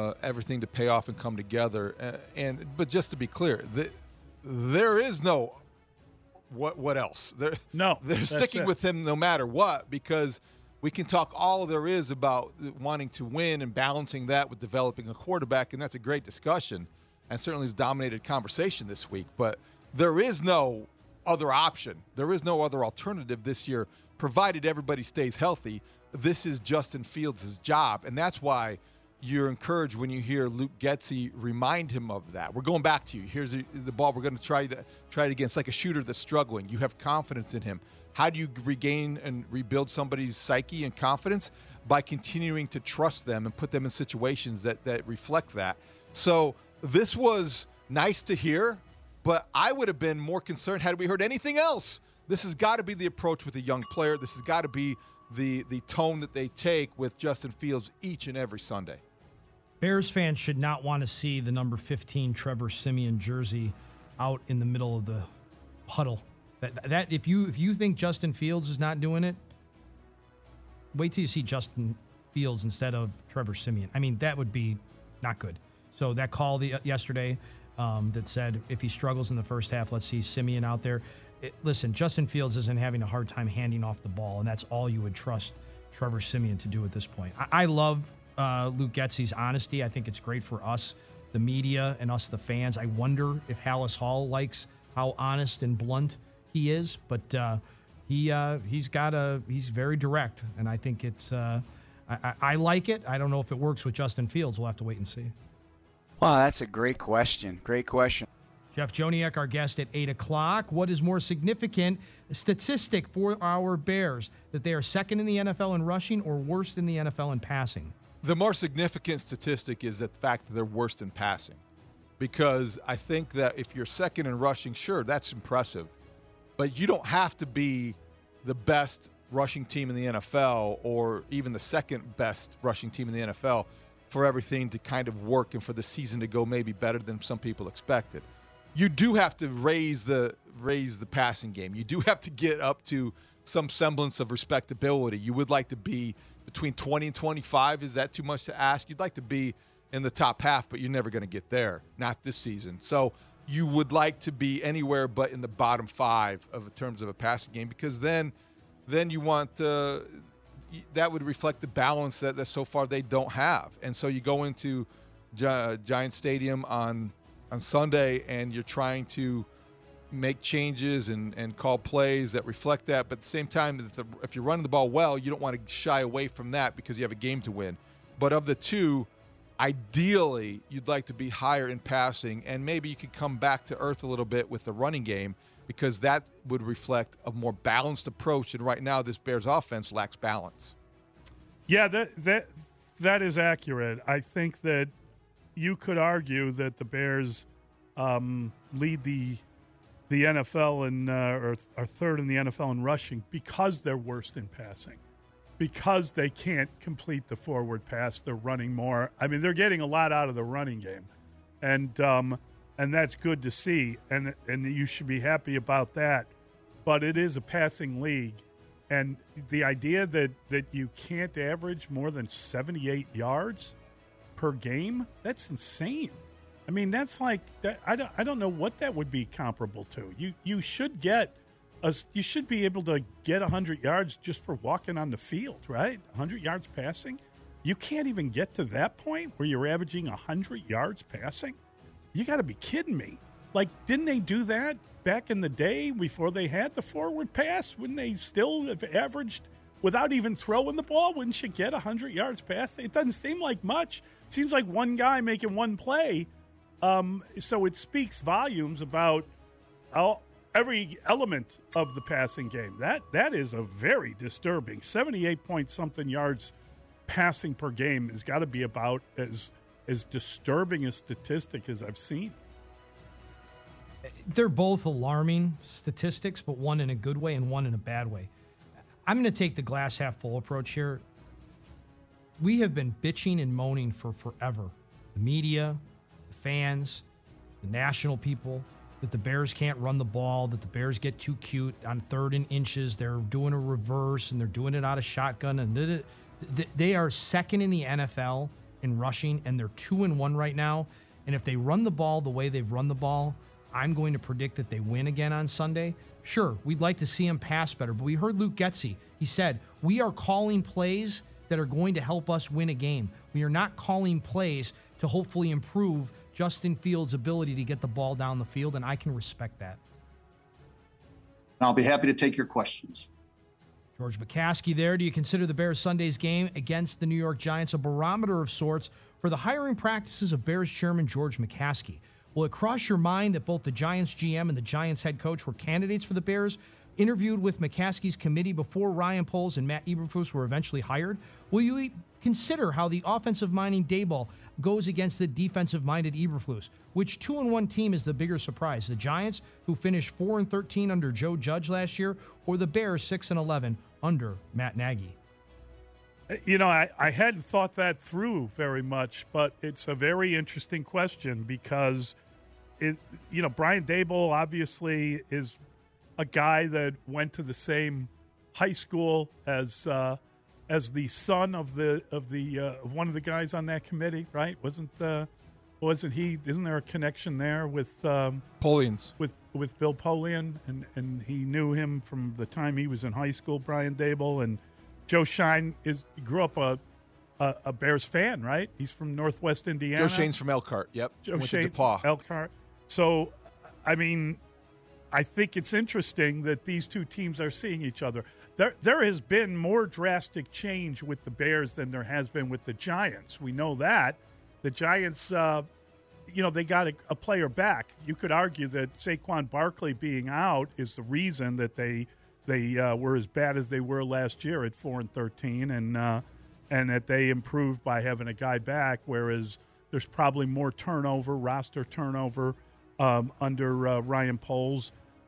Speaker 9: everything to pay off and come together. But just to be clear, there is no what else? They're
Speaker 8: that's
Speaker 9: sticking
Speaker 8: it.
Speaker 9: with him no matter what, because we can talk all there is about wanting to win and balancing that with developing a quarterback, and that's a great discussion and certainly has dominated conversation this week. But there is no other option. There is no other alternative this year, provided everybody stays healthy. This is Justin Fields' job, and that's why you're encouraged when you hear Luke Getsy remind him of that. We're going back to you. Here's the ball. We're going to try it again. It's like a shooter that's struggling. You have confidence in him. How do you regain and rebuild somebody's psyche and confidence? By continuing to trust them and put them in situations that reflect that. So this was nice to hear, but I would have been more concerned had we heard anything else. This has got to be the approach with a young player. This has got to be the tone that they take with Justin Fields each and every Sunday.
Speaker 14: Bears fans should not want to see the number 15 Trevor Siemian jersey out in the middle of the huddle. That if you think Justin Fields is not doing it, wait till you see Justin Fields instead of Trevor Siemian. I mean, that would be not good. So that call yesterday that said if he struggles in the first half, let's see Siemian out there. Listen, Justin Fields isn't having a hard time handing off the ball, and that's all you would trust Trevor Siemian to do at this point. I love Luke Getsy's honesty. I think it's great for us, the media, and us, the fans. I wonder if Hallis Hall likes how honest and blunt he is, but he's very direct, and I think it's I like it. I don't know if it works with Justin Fields. We'll have to wait and see.
Speaker 18: Wow, that's a great question. Great question.
Speaker 14: Jeff Joniak, our guest at 8 o'clock. What is more significant statistic for our Bears, that they are second in the NFL in rushing or worst in the NFL in passing?
Speaker 9: The more significant statistic is the fact that they're worst in passing, because I think that if you're second in rushing, sure, that's impressive, but you don't have to be the best rushing team in the NFL or even the second best rushing team in the NFL for everything to kind of work and for the season to go maybe better than some people expected. You do have to raise the passing game. You do have to get up to some semblance of respectability. You would like to be between 20 and 25. Is that too much to ask? You'd like to be in the top half, but you're never going to get there. Not this season. So you would like to be anywhere but in the bottom 5 in terms of a passing game, because then you want that would reflect the balance that so far they don't have. And so you go into Giant Stadium on Sunday and you're trying to make changes and call plays that reflect that. But at the same time, if you're running the ball well, you don't want to shy away from that because you have a game to win. But of the two, ideally, you'd like to be higher in passing, and maybe you could come back to earth a little bit with the running game, because that would reflect a more balanced approach. And right now, this Bears offense lacks balance. Yeah,
Speaker 8: that is accurate. I think that you could argue that the Bears lead the NFL or are third in the NFL in rushing because they're worst in passing, because they can't complete the forward pass. They're running more. I mean, they're getting a lot out of the running game, and that's good to see, and you should be happy about that. But it is a passing league, and the idea that you can't average more than 78 yards per game, that's insane. I mean, that's like that. I don't know what that would be comparable to. You should be able to get 100 yards just for walking on the field, right? 100 yards passing. You can't even get to that point where you're averaging 100 yards passing. You got to be kidding me. Like, didn't they do that back in the day before they had the forward pass? Wouldn't they still have averaged, without even throwing the ball, wouldn't you get 100 yards pass? It doesn't seem like much. It seems like one guy making one play. So it speaks volumes about every element of the passing game. That is a very disturbing 78-point-something yards passing per game has got to be about as disturbing a statistic as I've seen.
Speaker 14: They're both alarming statistics, but one in a good way and one in a bad way. I'm going to take the glass half full approach here. We have been bitching and moaning for forever. The media, the fans, the national people, that the Bears can't run the ball, that the Bears get too cute on 3rd and inches. They're doing a reverse, and they're doing it out of shotgun. And they are second in the NFL in rushing, and they're 2-1 right now. And if they run the ball the way they've run the ball, I'm going to predict that they win again on Sunday. Sure, we'd like to see him pass better, but we heard Luke Getsy. He said, we are calling plays that are going to help us win a game. We are not calling plays to hopefully improve Justin Fields' ability to get the ball down the field, and I can respect that.
Speaker 19: I'll be happy to take your questions.
Speaker 14: George McCaskey there. Do you consider the Bears Sunday's game against the New York Giants a barometer of sorts for the hiring practices of Bears chairman George McCaskey? Will it cross your mind that both the Giants GM and the Giants head coach were candidates for the Bears, interviewed with McCaskey's committee before Ryan Poles and Matt Eberflus were eventually hired? Will you consider how the offensive-minded Daboll goes against the defensive-minded Eberflus? Which 2-1 team is the bigger surprise? The Giants, who finished 4-13 under Joe Judge last year, or the Bears 6-11 under Matt Nagy?
Speaker 8: You know, I hadn't thought that through very much, but it's a very interesting question because, Brian Daboll obviously is a guy that went to the same high school as the son of one of the guys on that committee, right? Wasn't he? Isn't there a connection there with
Speaker 9: Polians
Speaker 8: with Bill Polian, and he knew him from the time he was in high school, Brian Daboll, and Joe Shine grew up a Bears fan, right? He's from Northwest Indiana.
Speaker 9: Joe Shane's from Elkhart. Yep.
Speaker 8: Joe
Speaker 9: Went
Speaker 8: Shane,
Speaker 9: to DePaul.
Speaker 8: Elkhart. So, I mean, I think it's interesting that these two teams are seeing each other. There has been more drastic change with the Bears than there has been with the Giants. We know that. The Giants, they got a player back. You could argue that Saquon Barkley being out is the reason that they were as bad as they were last year at 4-13, and that they improved by having a guy back, whereas there's probably more roster turnover under Ryan Poles.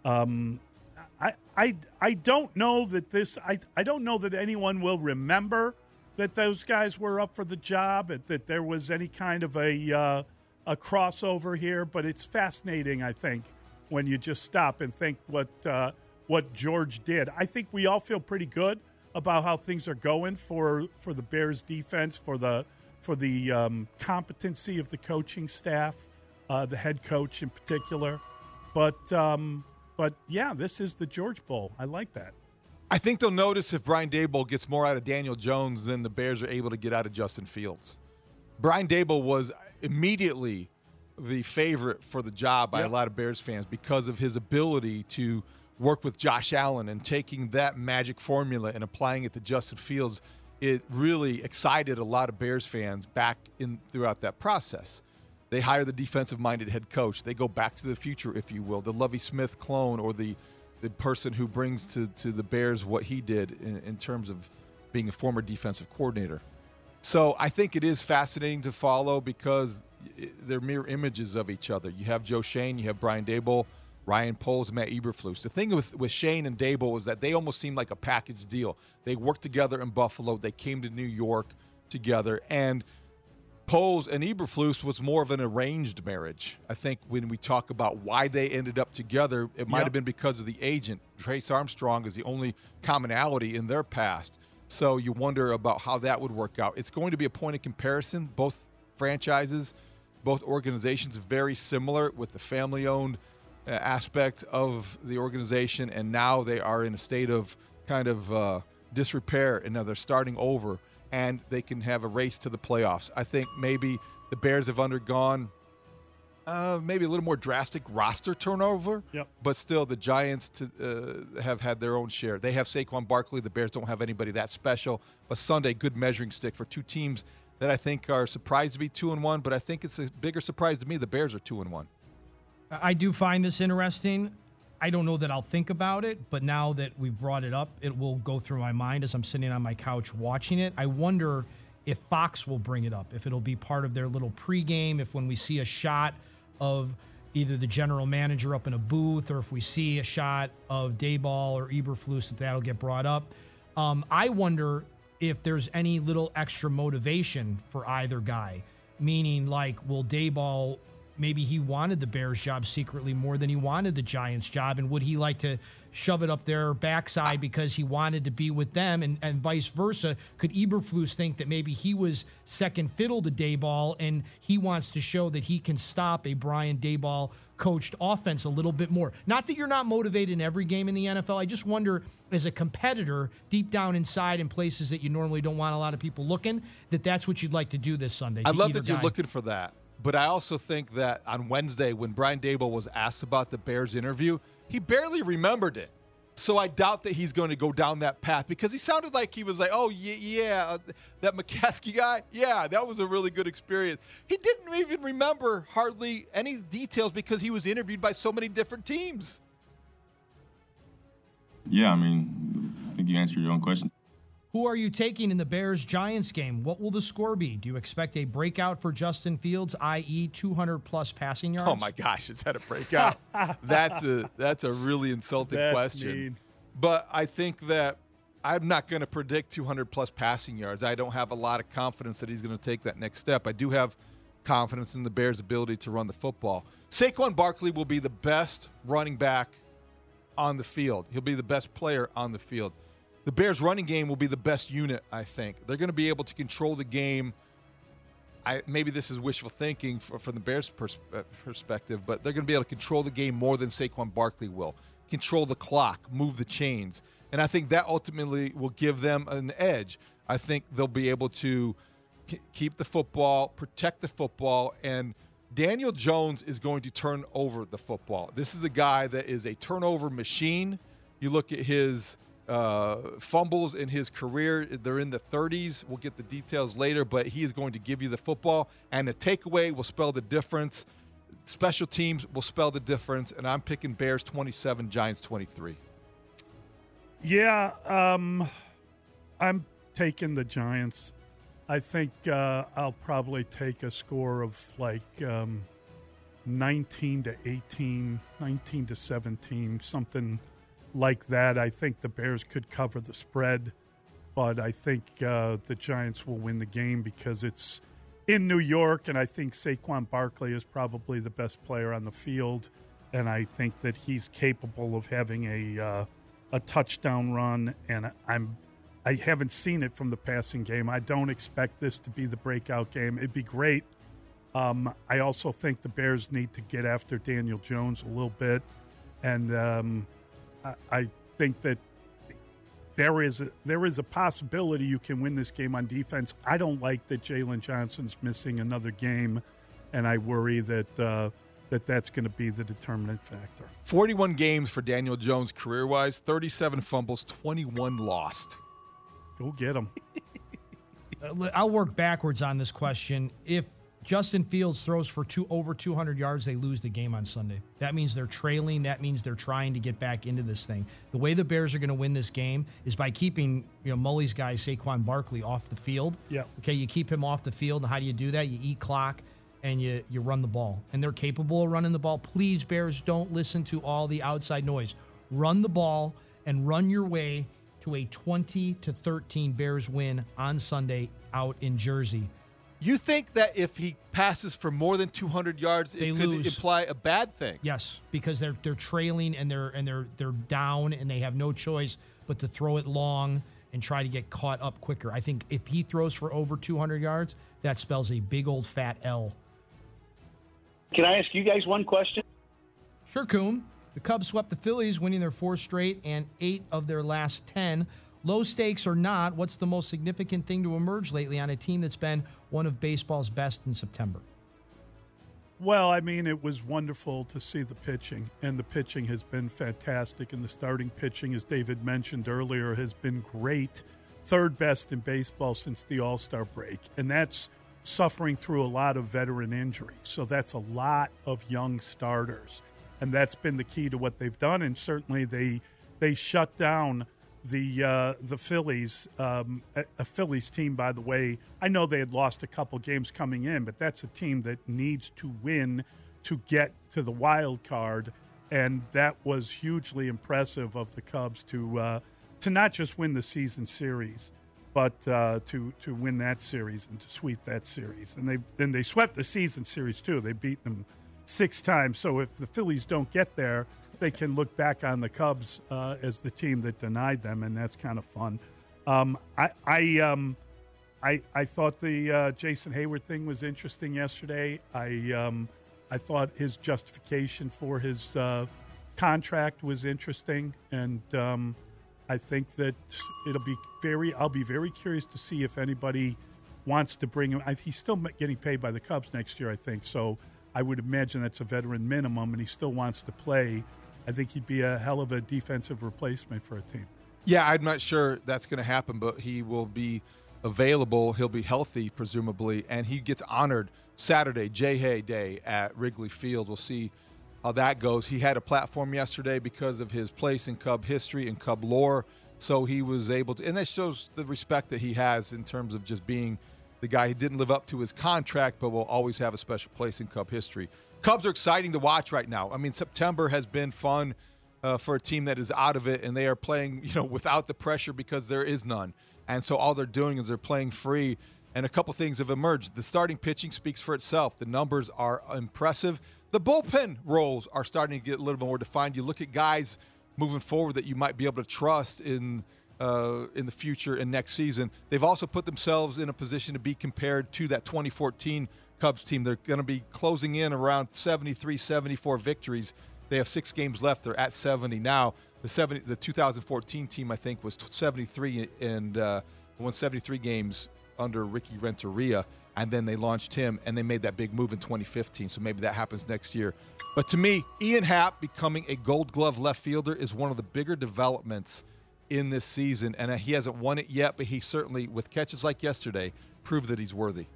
Speaker 8: I don't know that I don't know that anyone will remember that those guys were up for the job, that there was any kind of a crossover here, but it's fascinating, I think, when you just stop and think what George did. I think we all feel pretty good about how things are going for the Bears defense, for the competency of the coaching staff, the head coach in particular. But yeah, this is the George Bowl. I like that.
Speaker 9: I think they'll notice if Brian Daboll gets more out of Daniel Jones than the Bears are able to get out of Justin Fields. Brian Daboll was immediately the favorite for the job by a lot of Bears fans because of his ability to work with Josh Allen and taking that magic formula and applying it to Justin Fields. It really excited a lot of Bears fans throughout that process. They hire the defensive-minded head coach. They go back to the future, if you will, the Lovie Smith clone, or the person who brings to the Bears what he did in terms of being a former defensive coordinator. So I think it is fascinating to follow because they're mirror images of each other. You have Joe Shane, you have Brian Daboll, Ryan Poles, Matt Eberflus. The thing with Shane and Daboll is that they almost seem like a package deal. They worked together in Buffalo. They came to New York together. And Poles and Eberflus was more of an arranged marriage. I think when we talk about why they ended up together, it might have been because of the agent. Trace Armstrong is the only commonality in their past. So you wonder about how that would work out. It's going to be a point of comparison. Both franchises, both organizations, very similar with the family-owned aspect of the organization, and now they are in a state of kind of disrepair, and now they're starting over, and they can have a race to the playoffs. I think maybe the Bears have undergone maybe a little more drastic roster turnover, but still the Giants have had their own share. They have Saquon Barkley. The Bears don't have anybody that special. But Sunday, good measuring stick for two teams that I think are surprised to be 2-1, but I think it's a bigger surprise to me the Bears are 2-1.
Speaker 14: I do find this interesting. I don't know that I'll think about it, but now that we've brought it up, it will go through my mind as I'm sitting on my couch watching it. I wonder if Fox will bring it up, if it'll be part of their little pregame, if when we see a shot of either the general manager up in a booth or if we see a shot of Daboll or Eberflus, if that'll get brought up. I wonder if there's any little extra motivation for either guy, meaning like will Daboll maybe he wanted the Bears job secretly more than he wanted the Giants job, and would he like to shove it up their backside because he wanted to be with them, and vice versa? Could Eberflus think that maybe he was second fiddle to Daboll and he wants to show that he can stop a Brian Daboll coached offense a little bit more? Not that you're not motivated in every game in the NFL. I just wonder, as a competitor, deep down inside in places that you normally don't want a lot of people looking, that's what you'd like to do this Sunday.
Speaker 9: I love that you're looking for that. But I also think that on Wednesday, when Brian Daboll was asked about the Bears interview, he barely remembered it. So I doubt that he's going to go down that path, because he sounded like he was like, oh, yeah, that McCaskey guy, yeah, that was a really good experience. He didn't even remember hardly any details because he was interviewed by so many different teams.
Speaker 20: Yeah, I mean, I think you answered your own question.
Speaker 14: Who are you taking in the Bears-Giants game? What will the score be? Do you expect a breakout for Justin Fields, i.e. 200-plus passing yards?
Speaker 9: Oh, my gosh, is that a breakout? That's a really insulting question. Mean. But I think that I'm not going to predict 200-plus passing yards. I don't have a lot of confidence that he's going to take that next step. I do have confidence in the Bears' ability to run the football. Saquon Barkley will be the best running back on the field. He'll be the best player on the field. The Bears' running game will be the best unit, I think. They're going to be able to control the game. Maybe this is wishful thinking from the Bears' perspective, but they're going to be able to control the game more than Saquon Barkley will. Control the clock, move the chains. And I think that ultimately will give them an edge. I think they'll be able to keep the football, protect the football, and Daniel Jones is going to turn over the football. This is a guy that is a turnover machine. You look at his fumbles in his career, they're in the 30s. We'll get the details later, but he is going to give you the football, and the takeaway will spell the difference. Special teams will spell the difference, and I'm picking Bears 27, Giants 23.
Speaker 8: Yeah, I'm taking the Giants. I think I'll probably take a score of like 19-18, 19-17, something like that. I think the Bears could cover the spread, but I think the Giants will win the game because it's in New York, and I think Saquon Barkley is probably the best player on the field, and I think that he's capable of having a touchdown run, and I haven't seen it from the passing game. I don't expect this to be the breakout game. It'd be great. I also think the Bears need to get after Daniel Jones a little bit, and I think that there is a possibility you can win this game on defense. I don't like that Jalen Johnson's missing another game, and I worry that that's going to be the determinant factor.
Speaker 9: 41 games for Daniel Jones career-wise, 37 fumbles, 21 lost.
Speaker 8: Go get him.
Speaker 14: I'll work backwards on this question. If Justin Fields throws for over 200 yards, they lose the game on Sunday. That means they're trailing. That means they're trying to get back into this thing. The way the Bears are going to win this game is by keeping Mully's guy, Saquon Barkley, off the field.
Speaker 8: Yeah.
Speaker 14: Okay, you keep him off the field. And how do you do that? You eat clock and you run the ball. And they're capable of running the ball. Please, Bears, don't listen to all the outside noise. Run the ball and run your way to a 20-13 Bears win on Sunday out in Jersey.
Speaker 9: You think that if he passes for more than 200 yards, it could imply a bad thing?
Speaker 14: Yes, because they're trailing and they're down and they have no choice but to throw it long and try to get caught up quicker. I think if he throws for over 200 yards, that spells a big old fat L.
Speaker 21: Can I ask you guys one question?
Speaker 14: Sure, Coon. The Cubs swept the Phillies, winning their 4th straight and 8 of their last 10. Low stakes or not, what's the most significant thing to emerge lately on a team that's been one of baseball's best in September?
Speaker 8: Well, I mean, it was wonderful to see the pitching, and the pitching has been fantastic, and the starting pitching, as David mentioned earlier, has been great. 3rd best in baseball since the All-Star break, and that's suffering through a lot of veteran injuries. So that's a lot of young starters, and that's been the key to what they've done, and certainly they shut down the Phillies, a Phillies team, by the way. I know they had lost a couple games coming in, but that's a team that needs to win to get to the wild card, and that was hugely impressive of the Cubs to not just win the season series, but to win that series and to sweep that series. And they swept the season series too. They beat them 6 times. So if the Phillies don't get there, they can look back on the Cubs as the team that denied them, and that's kind of fun. I thought the Jason Hayward thing was interesting yesterday. I thought his justification for his contract was interesting, and I think that I'll be very curious to see if anybody wants to bring him. He's still getting paid by the Cubs next year, I think. So I would imagine that's a veteran minimum, and he still wants to play. I think he'd be a hell of a defensive replacement for a team.
Speaker 9: Yeah, I'm not sure that's going to happen, but he will be available. He'll be healthy, presumably, and he gets honored Saturday, J-Hay Day at Wrigley Field. We'll see how that goes. He had a platform yesterday because of his place in Cub history and Cub lore, so he was able to, and that shows the respect that he has in terms of just being the guy who didn't live up to his contract but will always have a special place in Cub history. Cubs are exciting to watch right now. I mean, September has been fun for a team that is out of it, and they are playing, without the pressure because there is none. And so all they're doing is they're playing free, and a couple things have emerged. The starting pitching speaks for itself. The numbers are impressive. The bullpen roles are starting to get a little bit more defined. You look at guys moving forward that you might be able to trust in the future and next season. They've also put themselves in a position to be compared to that 2014 Cubs team. They're going to be closing in around 73, 74 victories. They have 6 games left. They're at 70 now. The 2014 team, I think, was 73 and won 73 games under Ricky Renteria, and then they launched him, and they made that big move in 2015, so maybe that happens next year. But to me, Ian Happ becoming a Gold Glove left fielder is one of the bigger developments in this season, and he hasn't won it yet, but he certainly, with catches like yesterday, proved that he's worthy.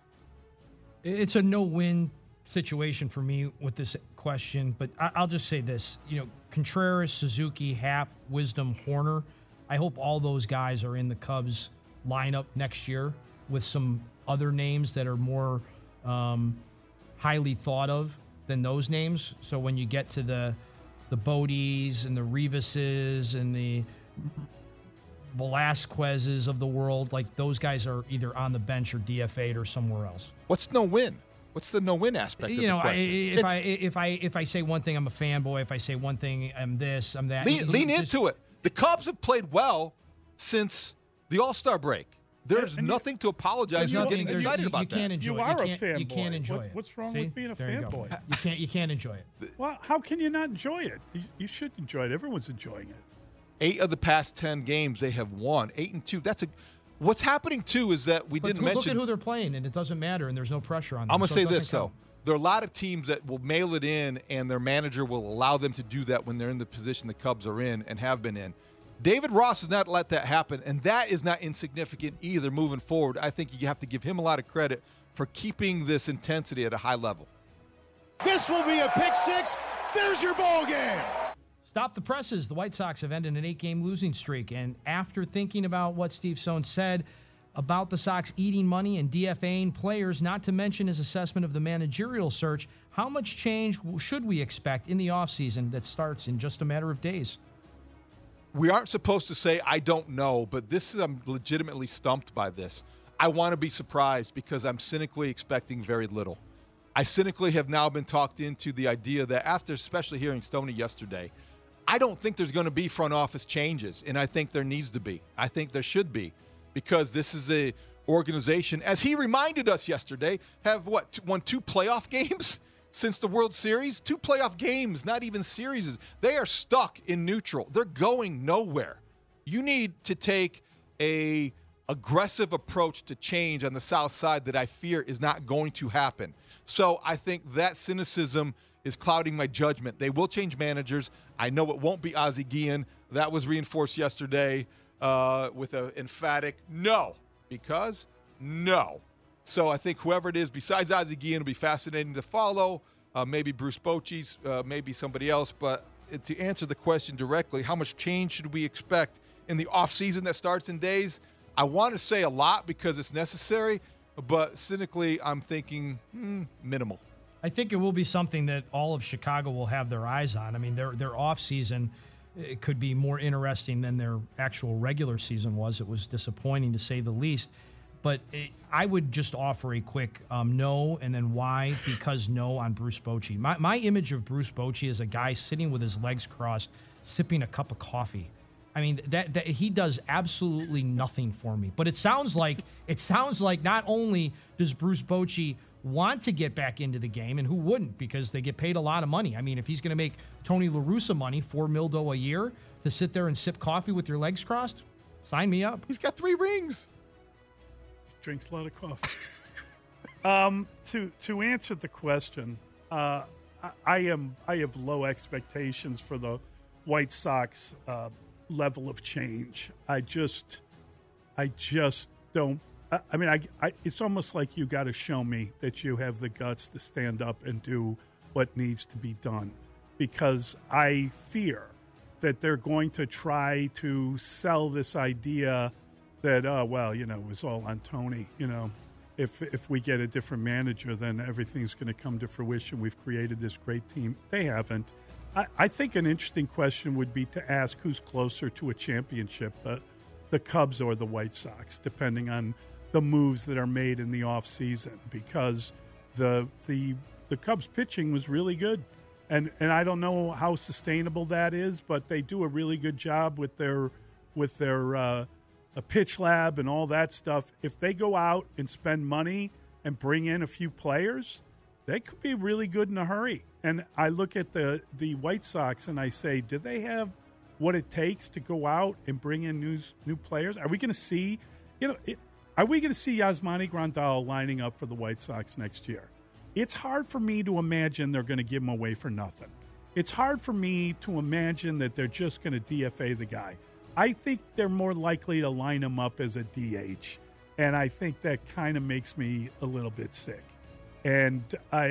Speaker 14: It's a no-win situation for me with this question, but I'll just say this. Contreras, Suzuki, Happ, Wisdom, Horner, I hope all those guys are in the Cubs lineup next year with some other names that are more highly thought of than those names. So when you get to the Bodys and the Rivases and the Velasquez's of the world, like those guys are either on the bench or DFA'd or somewhere else.
Speaker 9: What's no win? What's the no win aspect of the question?
Speaker 14: If I say one thing, I'm a fanboy. If I say one thing, I'm this, I'm that.
Speaker 9: Lean into it. The Cubs have played well since the All-Star break. There's nothing to apologize for getting excited about that.
Speaker 14: Can't enjoy
Speaker 8: you
Speaker 14: it.
Speaker 8: are a fanboy.
Speaker 14: You can't enjoy it.
Speaker 8: What's wrong
Speaker 14: See?
Speaker 8: with being a
Speaker 14: There you go.
Speaker 8: fanboy?
Speaker 14: You can't enjoy it.
Speaker 8: Well, how can you not enjoy it? You should enjoy it. Everyone's enjoying it.
Speaker 9: 8 of the past 10 games they have won. 8-2. What's happening too is that we didn't mention.
Speaker 14: Look at who they're playing, and it doesn't matter, and there's no pressure on them.
Speaker 9: I'm going to say this
Speaker 14: count.
Speaker 9: though. There are a lot of teams that will mail it in, and their manager will allow them to do that when they're in the position the Cubs are in and have been in. David Ross has not let that happen, and that is not insignificant either moving forward. I think you have to give him a lot of credit for keeping this intensity at a high level.
Speaker 1: This will be a pick six. There's your ball game.
Speaker 14: Stop the presses. The White Sox have ended an 8-game losing streak, and after thinking about what Steve Stone said about the Sox eating money and DFAing players, not to mention his assessment of the managerial search, how much change should we expect in the offseason that starts in just a matter of days?
Speaker 9: We aren't supposed to say, I don't know, but I'm legitimately stumped by this. I want to be surprised because I'm cynically expecting very little. I cynically have now been talked into the idea that after especially hearing Stoney yesterday, I don't think there's going to be front office changes, and I think there needs to be. I think there should be, because this is a organization, as he reminded us yesterday, have won 2 playoff games since the World Series? 2 playoff games, not even series. They are stuck in neutral. They're going nowhere. You need to take a aggressive approach to change on the South Side that I fear is not going to happen. So I think that cynicism is clouding my judgment. They will change managers. I know it won't be Ozzie Guillen. That was reinforced yesterday with an emphatic no, because no. So I think whoever it is besides Ozzie Guillen will be fascinating to follow. Maybe Bruce Bochy's, maybe somebody else. But to answer the question directly, how much change should we expect in the offseason that starts in days? I want to say a lot because it's necessary, but cynically I'm thinking minimal.
Speaker 14: I think it will be something that all of Chicago will have their eyes on. I mean, their offseason could be more interesting than their actual regular season was. It was disappointing, to say the least. But I would just offer a quick no and then why, because no on Bruce Bochy. My image of Bruce Bochy is a guy sitting with his legs crossed, sipping a cup of coffee. I mean, that he does absolutely nothing for me. But it sounds like not only does Bruce Bochy want to get back into the game, and who wouldn't, because they get paid a lot of money. I mean, if he's going to make Tony La Russa money, $4 million a year, to sit there and sip coffee with your legs crossed, sign me up.
Speaker 9: He's got 3 rings.
Speaker 8: Drinks a lot of coffee. To answer the question, I have low expectations for the White Sox level of change. I just don't. I mean, it's almost like you got to show me that you have the guts to stand up and do what needs to be done, because I fear that they're going to try to sell this idea that, it was all on Tony. If we get a different manager, then everything's going to come to fruition. We've created this great team. They haven't. I think an interesting question would be to ask who's closer to a championship, the Cubs or the White Sox, depending on the moves that are made in the offseason, because the Cubs pitching was really good. And I don't know how sustainable that is, but they do a really good job with their a pitch lab and all that stuff. If they go out and spend money and bring in a few players, they could be really good in a hurry. And I look at the White Sox and I say, do they have what it takes to go out and bring in new players? Are we going to see, are we going to see Yasmani Grandal lining up for the White Sox next year? It's hard for me to imagine they're going to give him away for nothing. It's hard for me to imagine that they're just going to DFA the guy. I think they're more likely to line him up as a DH, and I think that kind of makes me a little bit sick. And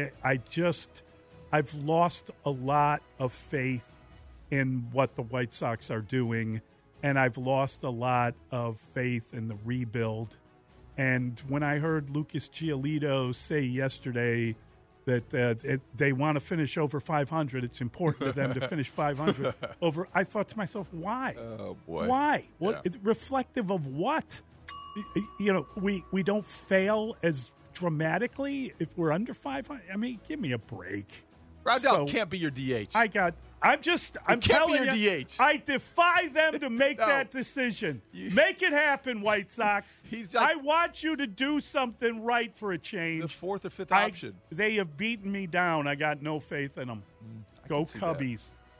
Speaker 8: I've lost a lot of faith in what the White Sox are doing, and I've lost a lot of faith in the rebuild. And when I heard Lucas Giolito say yesterday that they want to finish over 500, it's important to them to finish 500 over, I thought to myself, why?
Speaker 9: Oh, boy.
Speaker 8: Why? What?
Speaker 9: Yeah.
Speaker 8: Reflective of what? We don't fail as dramatically if we're under 500. I mean, give me a break.
Speaker 9: Grandal can't be your DH.
Speaker 8: I'm telling you,
Speaker 9: DH.
Speaker 8: I defy them to make that decision. Make it happen, White Sox. I want you to do something right for a change.
Speaker 9: The 4th or 5th option.
Speaker 8: They have beaten me down. I got no faith in them. Go Cubbies.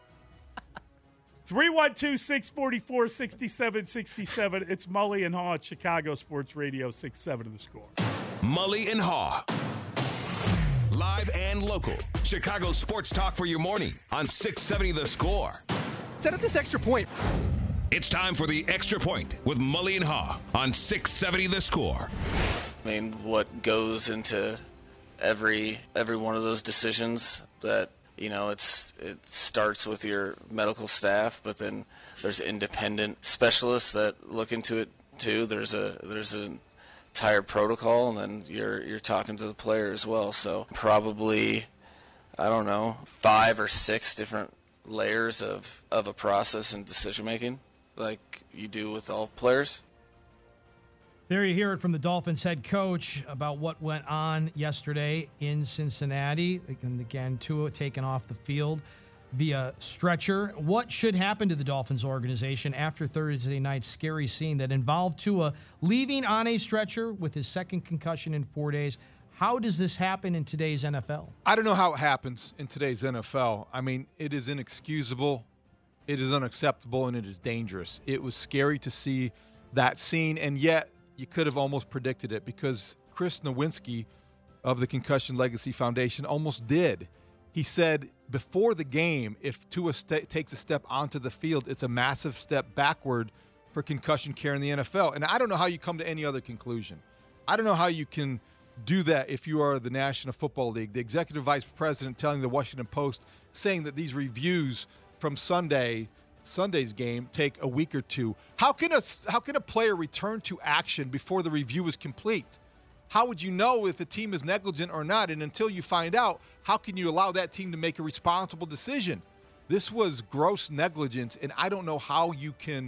Speaker 8: 312-644-6767. It's Mully and Haw at Chicago Sports Radio 6-7 of The Score.
Speaker 6: Mully and Haw. Live and local. Chicago sports talk for your morning on 670 The Score.
Speaker 2: Set up this extra point.
Speaker 6: It's time for the Extra Point with Mully and Haw on 670 The Score.
Speaker 22: I mean, what goes into every one of those decisions that, it starts with your medical staff, but then there's independent specialists that look into it too. There's an entire protocol, and then you're talking to the player as well. So probably, 5 or 6 different layers of a process and decision making, like you do with all players.
Speaker 14: There you hear it from the Dolphins head coach about what went on yesterday in Cincinnati. And again, Tua taken off the field via stretcher. What should happen to the Dolphins organization after Thursday night's scary scene that involved Tua leaving on a stretcher with his second concussion in 4 days? How does this happen in today's NFL?
Speaker 9: I don't know how it happens in today's NFL. I mean, it is inexcusable, it is unacceptable, and it is dangerous. It was scary to see that scene, and yet you could have almost predicted it, because Chris Nowinski of the Concussion Legacy Foundation almost did. He said before the game, if Tua takes a step onto the field, it's a massive step backward for concussion care in the NFL. And I don't know how you come to any other conclusion. I don't know how you can do that if you are the National Football League. The executive vice president telling the Washington Post, saying that these reviews from Sunday's game take a week or two. How can a player return to action before the review is complete? How would you know if the team is negligent or not? And until you find out, how can you allow that team to make a responsible decision? This was gross negligence, and I don't know how you can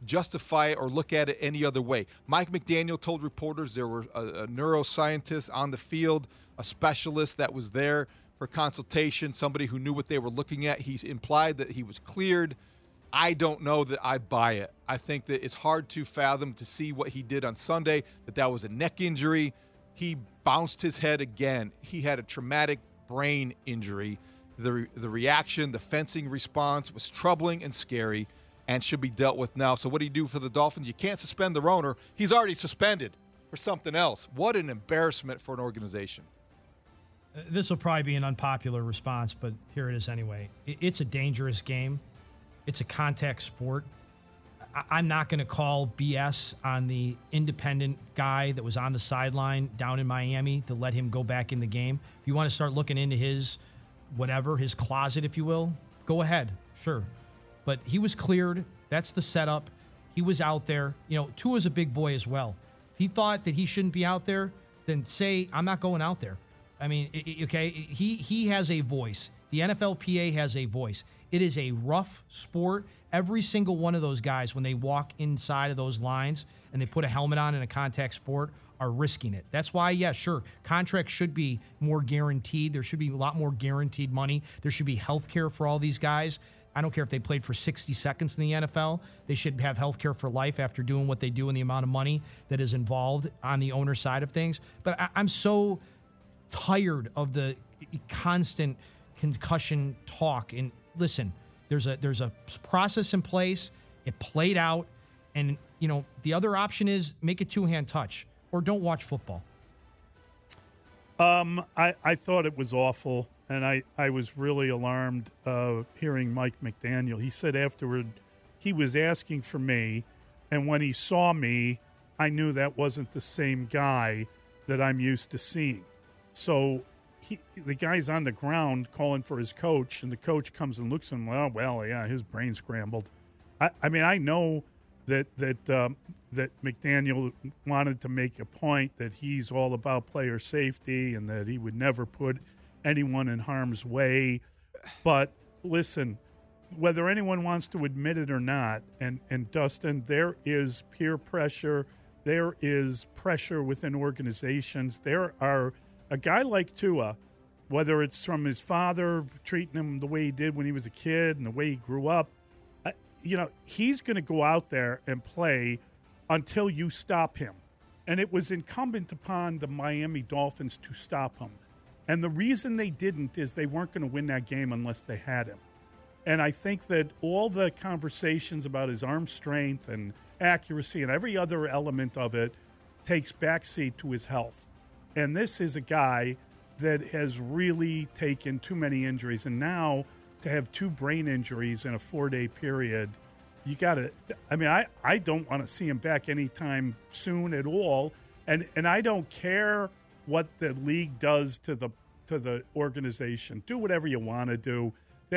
Speaker 9: justify it or look at it any other way. Mike McDaniel told reporters there were a neuroscientist on the field, a specialist that was there for consultation, somebody who knew what they were looking at. He's implied that he was cleared. I don't know that I buy it. I think that it's hard to fathom to see what he did on Sunday, that was a neck injury. He bounced his head again. He had a traumatic brain injury. The reaction, the fencing response was troubling and scary and should be dealt with now. So what do you do for the Dolphins? You can't suspend the owner. He's already suspended for something else. What an embarrassment for an organization.
Speaker 14: This will probably be an unpopular response, but here it is anyway. It's a dangerous game. It's a contact sport. I'm not going to call BS on the independent guy that was on the sideline down in Miami to let him go back in the game. If you want to start looking into his his closet, if you will, go ahead. Sure. But he was cleared. That's the setup. He was out there. Tua's a big boy as well. If he thought that he shouldn't be out there, then say, I'm not going out there. I mean, okay, he has a voice. The NFLPA has a voice. It is a rough sport. Every single one of those guys, when they walk inside of those lines and they put a helmet on in a contact sport, are risking it. That's why, yeah, sure, contracts should be more guaranteed. There should be a lot more guaranteed money. There should be health care for all these guys. I don't care if they played for 60 seconds in the NFL. They should have health care for life after doing what they do and the amount of money that is involved on the owner side of things. But I'm so tired of the constant concussion talk. And listen, there's a process in place. It played out. And, the other option is make a two-hand touch or don't watch football.
Speaker 8: I thought it was awful, and I was really alarmed hearing Mike McDaniel. He said afterward he was asking for me, and when he saw me, I knew that wasn't the same guy that I'm used to seeing. So the guy's on the ground calling for his coach, and the coach comes and looks at him, well, yeah, his brain scrambled. I mean, I know that McDaniel wanted to make a point that he's all about player safety and that he would never put anyone in harm's way. But listen, whether anyone wants to admit it or not, and Dustin, there is peer pressure, there is pressure within organizations. There are a guy like Tua, whether it's from his father treating him the way he did when he was a kid and the way he grew up, he's going to go out there and play until you stop him. And it was incumbent upon the Miami Dolphins to stop him. And the reason they didn't is they weren't going to win that game unless they had him. And I think that all the conversations about his arm strength and accuracy and every other element of it takes backseat to his health. And this is a guy that has really taken too many injuries. And now to have 2 brain injuries in a 4-day period, you got to – I mean, I don't want to see him back anytime soon at all. And I don't care what the league does to the organization. Do whatever you want to do.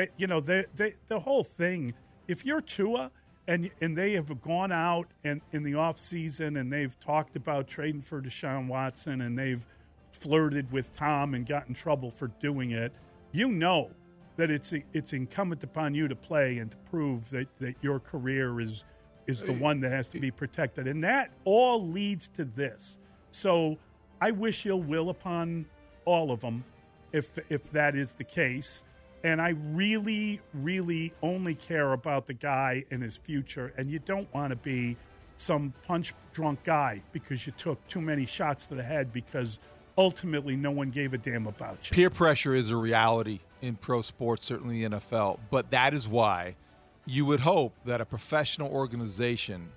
Speaker 8: The whole thing, if you're Tua and they have gone out and in the offseason and they've talked about trading for Deshaun Watson and they've flirted with Tom and got in trouble for doing it, that it's incumbent upon you to play and to prove that your career is the one that has to be protected. And that all leads to this. So I wish ill will upon all of them if that is the case. And I really, really only care about the guy and his future. And you don't want to be some punch-drunk guy because you took too many shots to the head because ultimately no one gave a damn about you.
Speaker 9: Peer pressure is a reality in pro sports, certainly the NFL. But that is why you would hope that a professional organization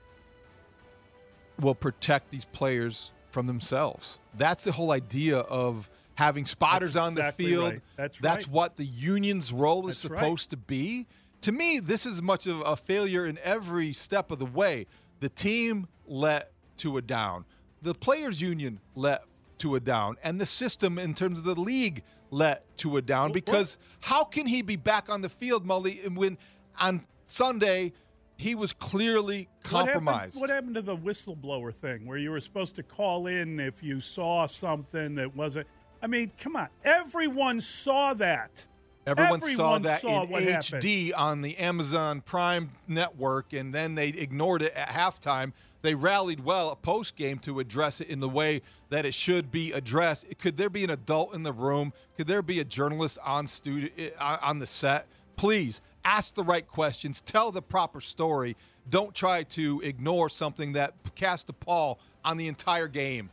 Speaker 9: will protect these players from themselves. That's the whole idea of having spotters on the field.
Speaker 8: Right. That's
Speaker 9: what the union's role is supposed to be. To me, this is much of a failure in every step of the way. The team let Tua down. The players' union let Tua down. And the system in terms of the league let Tua down. Because how can he be back on the field, Mully, when on Sunday he was clearly compromised?
Speaker 8: What happened to the whistleblower thing where you were supposed to call in if you saw something that wasn't – I mean, come on. Everyone saw that.
Speaker 9: Everyone saw that
Speaker 8: saw
Speaker 9: in
Speaker 8: what
Speaker 9: HD on the Amazon Prime network, and then they ignored it at halftime. They rallied well at postgame to address it in the way that it should be addressed. Could there be an adult in the room? Could there be a journalist on the set? Please ask the right questions. Tell the proper story. Don't try to ignore something that cast a pall on the entire game.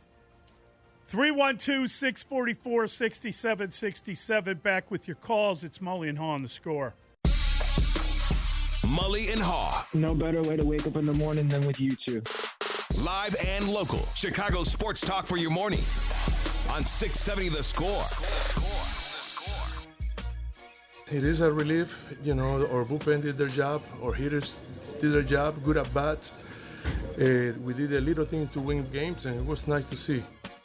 Speaker 8: 312-644-6767. Back with your calls. It's Mully and Haw on The Score.
Speaker 6: Mully and Haw.
Speaker 2: No better way to wake up in the morning than with you two.
Speaker 6: Live and local. Chicago sports talk for your morning on 670 The Score.
Speaker 3: It is a relief. Our bullpen did their job. Our hitters did their job, good at bats. We did the little things to win games, and it was nice to see.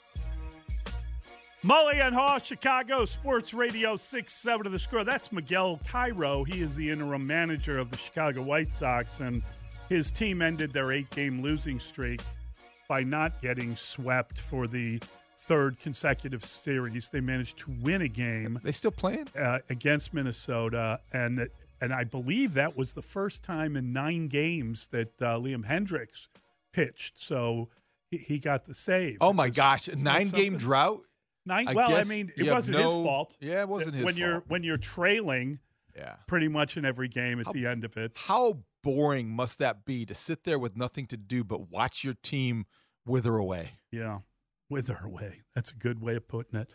Speaker 8: Mully and Haw, Chicago Sports Radio 670 The Score. That's Miguel Cairo. He is the interim manager of the Chicago White Sox, and his team ended their 8-game losing streak by not getting swept for the third consecutive series. They managed to win a game.
Speaker 9: They still playing?
Speaker 8: Against Minnesota, and I believe that was the first time in 9 games that Liam Hendricks pitched, so he got the save.
Speaker 9: Oh, my gosh, a 9-game drought?
Speaker 8: It wasn't his fault.
Speaker 9: Yeah, it wasn't his fault.
Speaker 8: When you're trailing pretty much in every game at the end of it.
Speaker 9: How boring must that be to sit there with nothing to do but watch your team wither away?
Speaker 8: Yeah, wither away. That's a good way of putting it.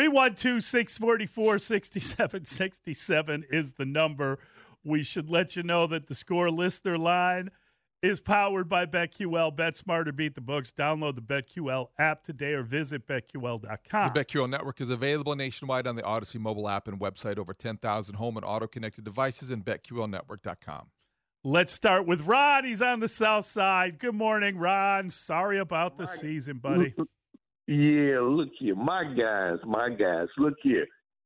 Speaker 8: 312-644-6767 is the number. We should let you know that the Score listener line is powered by BetQL. Bet smarter, beat the books. Download the BetQL app today or visit BetQL.com.
Speaker 9: The BetQL network is available nationwide on the Odyssey mobile app and website. Over 10,000 home and auto-connected devices and BetQLnetwork.com.
Speaker 8: Let's start with Ron. He's on the south side. Good morning, Ron. Sorry about the season, buddy.
Speaker 23: Yeah, look here. My guys. Look here.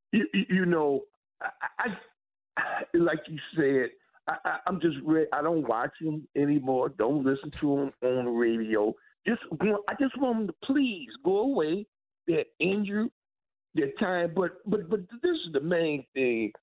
Speaker 23: I like you said, I'm just ready. I don't watch him anymore. Don't listen to him on the radio. I just want him to please go away. They're injured. They're tired. But this is the main thing.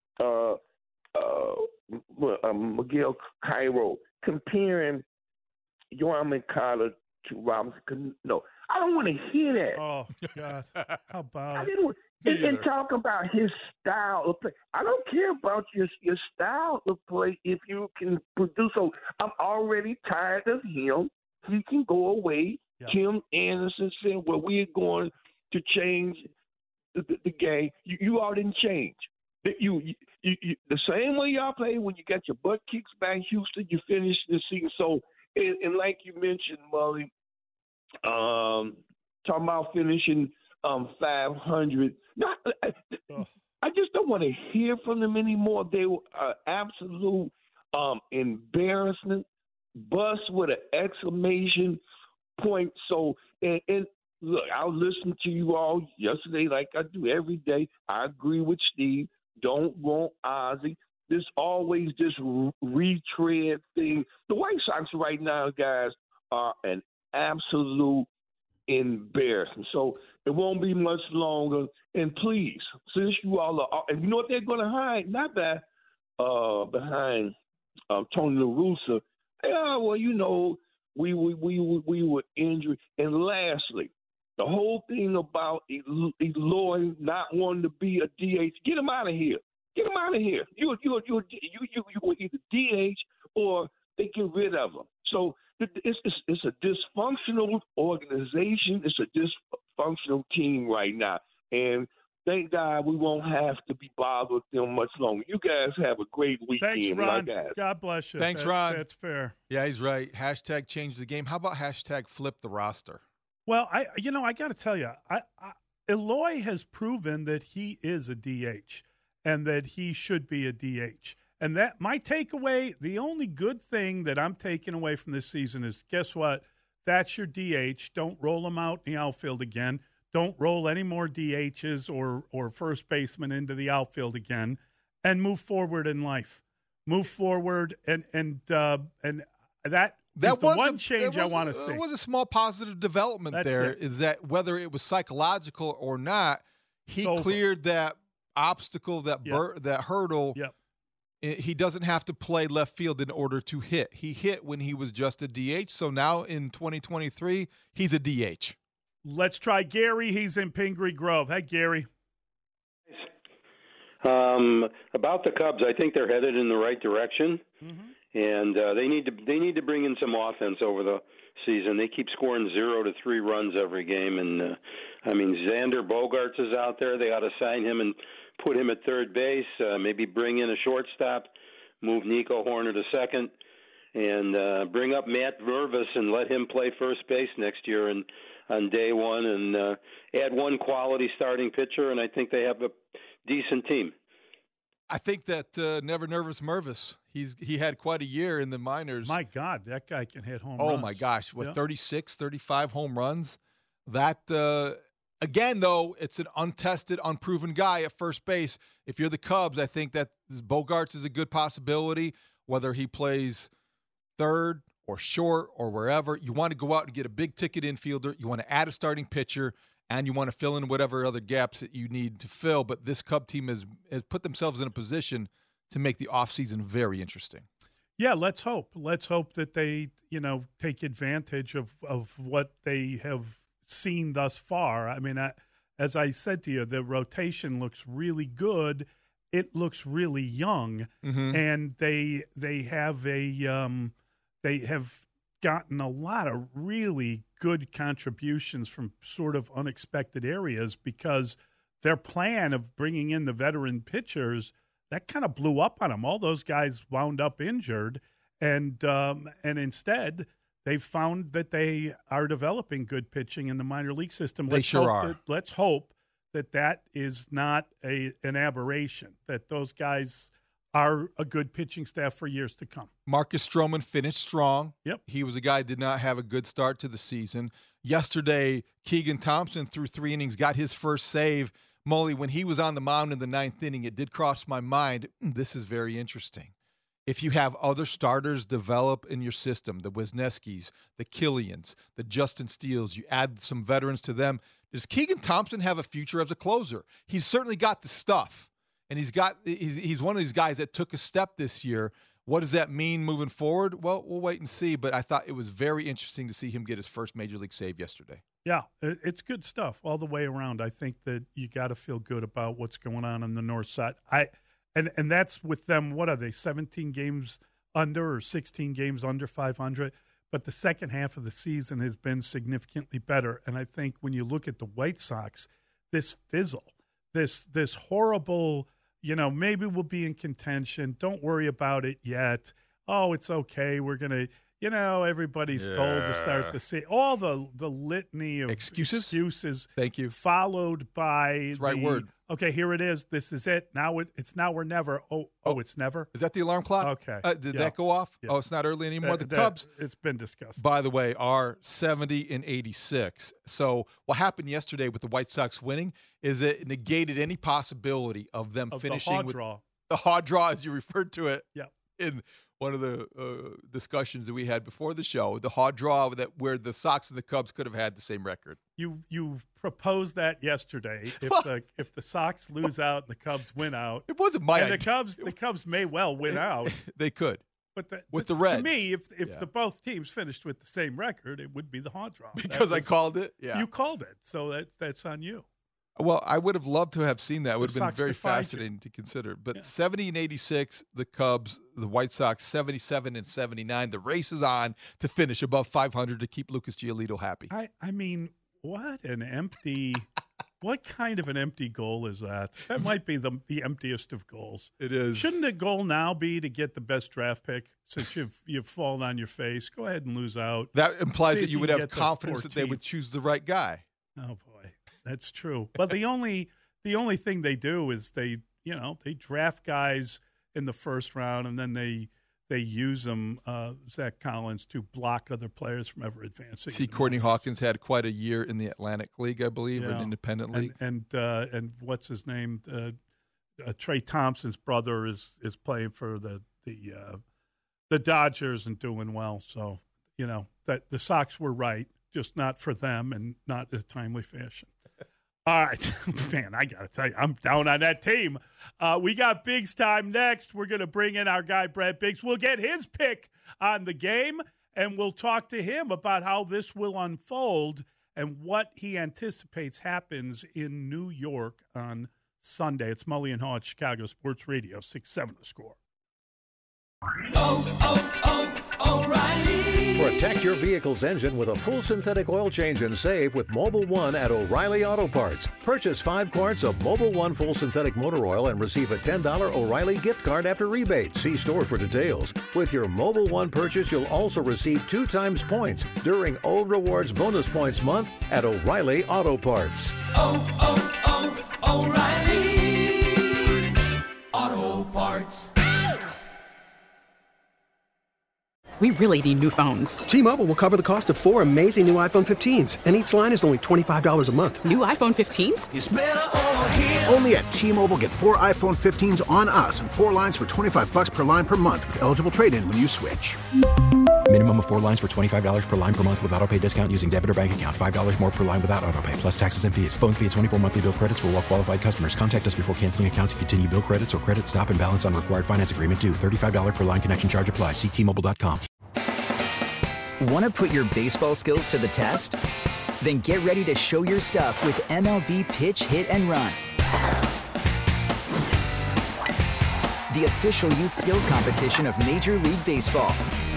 Speaker 23: Miguel Cairo comparing Yoan Moncada to Robinson. No, I don't want to hear that.
Speaker 8: Oh God, how about it?
Speaker 23: And talk about his style of play. I don't care about your style of play if you can produce. So I'm already tired of him. He can go away. Yeah. Tim Anderson said, well, we're going to change the game. You all didn't change. You the same way y'all play when you got your butt kicks back, Houston, you finished the season. So, and like you mentioned, Mully, talking about finishing 500. I just don't want to hear from them anymore. They were absolute embarrassment, bust with an exclamation point. So, and look, I listened to you all yesterday like I do every day. I agree with Steve. Don't want Ozzie. There's always this retread thing. The White Sox right now, guys, are an absolute embarrassment. So it won't be much longer. And please, since you all are, and you know what they're going to hide? Not that behind Tony La Russa. Well, we were injured. And lastly, the whole thing about Eloy not wanting to be a DH, get him out of here. Get him out of here. You will either DH or they get rid of him. So it's a dysfunctional organization. It's a dysfunctional team right now. And thank God we won't have to be bothered with them much longer. You guys have a great weekend.
Speaker 8: Thanks, Ron. God bless you.
Speaker 9: Thanks, Ron.
Speaker 8: That's fair.
Speaker 9: Yeah, he's right. Hashtag change the game. How about hashtag flip the roster?
Speaker 8: Well, I got to tell you, Eloy has proven that he is a DH and that he should be a DH. And that my takeaway, the only good thing that I'm taking away from this season is, guess what? That's your DH. Don't roll him out in the outfield again. Don't roll any more DHs or first baseman into the outfield again, and move forward in life. Move forward, and that. That was one change I want to see.
Speaker 9: It was a small positive development. Is that whether it was psychological or not, he cleared that obstacle, that hurdle.
Speaker 8: Yep.
Speaker 9: He doesn't have to play left field in order to hit. He hit when he was just a DH. So now in 2023, he's a DH.
Speaker 8: Let's try Gary. He's in Pingree Grove. Hey, Gary.
Speaker 4: About the Cubs, I think they're headed in the right direction, and they need to bring in some offense over the season. They keep scoring 0 to 3 runs every game, and Xander Bogaerts is out there. They ought to sign him and put him at third base. Maybe bring in a shortstop, move Nico Horner to second, and bring up Matt Mervis and let him play first base next year and on day one, and add one quality starting pitcher, and I think they have a decent team.
Speaker 9: I think that Never Nervous Mervis, he had quite a year in the minors.
Speaker 8: My God, that guy can hit home
Speaker 9: runs.
Speaker 8: runs.
Speaker 9: Oh, my gosh. 36, 35 home runs? That, again, though, it's an untested, unproven guy at first base. If you're the Cubs, I think that Bogaerts is a good possibility, whether he plays third or short or wherever. You want to go out and get a big-ticket infielder. You want to add a starting pitcher, and you want to fill in whatever other gaps that you need to fill. But this Cub team has put themselves in a position to make the offseason very interesting.
Speaker 8: Yeah, let's hope. Let's hope that they, take advantage of what they have seen thus far. I mean, as I said to you, the rotation looks really good. It looks really young, and they have gotten a lot of really good contributions from sort of unexpected areas, because their plan of bringing in the veteran pitchers, that kind of blew up on them. All those guys wound up injured, and instead they've found that they are developing good pitching in the minor league system.
Speaker 9: They sure are.
Speaker 8: Let's hope that is not an aberration, that those guys are a good pitching staff for years to come.
Speaker 9: Marcus Stroman finished strong.
Speaker 8: Yep.
Speaker 9: He was a guy who did not have a good start to the season. Yesterday, Keegan Thompson threw 3 innings, got his first save. Mully, when he was on the mound in the 9th inning, it did cross my mind, this is very interesting. If you have other starters develop in your system, the Wisniewskis, the Killians, the Justin Steeles, you add some veterans to them, does Keegan Thompson have a future as a closer? He's certainly got the stuff. And he's one of these guys that took a step this year. What does that mean moving forward? Well, we'll wait and see. But I thought it was very interesting to see him get his first major league save yesterday.
Speaker 8: Yeah, it's good stuff all the way around. I think that you got to feel good about what's going on the north side. And that's with them. What are they? 17 games under or 16 games under 500. But the second half of the season has been significantly better. And I think when you look at the White Sox, this fizzle, this horrible. Maybe we'll be in contention. Don't worry about it yet. Oh, it's okay. We're going to, everybody's cold to start the season. All the litany of excuses.
Speaker 9: Thank you.
Speaker 8: Followed by
Speaker 9: That's the right word.
Speaker 8: Okay, here it is. This is it. Now it's now or never. Oh, it's never.
Speaker 9: Is that the alarm clock?
Speaker 8: Okay.
Speaker 9: Did that go off? Yeah. Oh, it's not early anymore. The Cubs.
Speaker 8: It's been discussed.
Speaker 9: By the way, are 70-86. So what happened yesterday with the White Sox winning is it negated any possibility of them finishing
Speaker 8: the
Speaker 9: hard draw, as you referred to it.
Speaker 8: Yeah.
Speaker 9: In one of the discussions that we had before the show, the hard draw where the Sox and the Cubs could have had the same record.
Speaker 8: You proposed that yesterday. If the Sox lose out and the Cubs win out,
Speaker 9: it wasn't my
Speaker 8: idea.
Speaker 9: And
Speaker 8: the Cubs may well win out.
Speaker 9: They could.
Speaker 8: But
Speaker 9: with the Reds.
Speaker 8: To me, if the both teams finished with the same record, it would be the hard draw.
Speaker 9: Because I called it? Yeah.
Speaker 8: You called it, so that's on you.
Speaker 9: Well, I would have loved to have seen that. It would have been very fascinating to consider. But 70-86, the Cubs, the White Sox, 77-79. The race is on to finish above 500 to keep Lucas Giolito happy.
Speaker 8: I mean, what an empty – what kind of an empty goal is that? That might be the emptiest of goals.
Speaker 9: It is.
Speaker 8: Shouldn't the goal now be to get the best draft pick since you've fallen on your face? Go ahead and lose out.
Speaker 9: That implies that you would have confidence that they would choose the right guy.
Speaker 8: Oh, boy. That's true. But the only thing they do is they draft guys in the first round, and then they use them, Zach Collins, to block other players from ever advancing.
Speaker 9: See, Courtney Hawkins had quite a year in the Atlantic League, I believe, or an independent league.
Speaker 8: And what's his name? Trey Thompson's brother is playing for the Dodgers and doing well. So that the Sox were right, just not for them and not in a timely fashion. All right, man, I got to tell you, I'm down on that team. We got Biggs time next. We're going to bring in our guy, Brad Biggs. We'll get his pick on the game, and we'll talk to him about how this will unfold and what he anticipates happens in New York on Sunday. It's Mully and Haw at Chicago Sports Radio, 6-7 The Score.
Speaker 5: O'Reilly. Protect your vehicle's engine with a full synthetic oil change and save with Mobil 1 at O'Reilly Auto Parts. Purchase 5 quarts of Mobil 1 full synthetic motor oil and receive a $10 O'Reilly gift card after rebate. See store for details. With your Mobil 1 purchase, you'll also receive 2 times points during Old Rewards Bonus Points Month at O'Reilly Auto Parts.
Speaker 7: O'Reilly Auto Parts.
Speaker 10: We really need new phones.
Speaker 24: T-Mobile will cover the cost of 4 amazing new iPhone 15s, and each line is only $25 a month.
Speaker 10: New iPhone 15s?
Speaker 7: It's better over here.
Speaker 25: Only at T-Mobile, get 4 iPhone 15s on us and 4 lines for $25 per line per month with eligible trade-in when you switch.
Speaker 26: Minimum of 4 lines for $25 per line per month with autopay discount using debit or bank account. $5 more per line without autopay, plus taxes and fees. Phone fee at 24 monthly bill credits for well-qualified customers. Contact us before canceling account to continue bill credits or credit stop and balance on required finance agreement due. $35 per line connection charge applies. See T-Mobile.com.
Speaker 27: Want to put your baseball skills to the test? Then get ready to show your stuff with MLB Pitch, Hit, and Run. The official youth skills competition of Major League Baseball.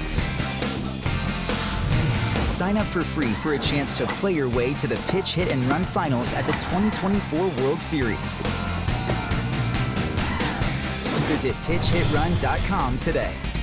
Speaker 27: Sign up for free for a chance to play your way to the Pitch, Hit, and Run finals at the 2024 World Series. Visit PitchHitRun.com today.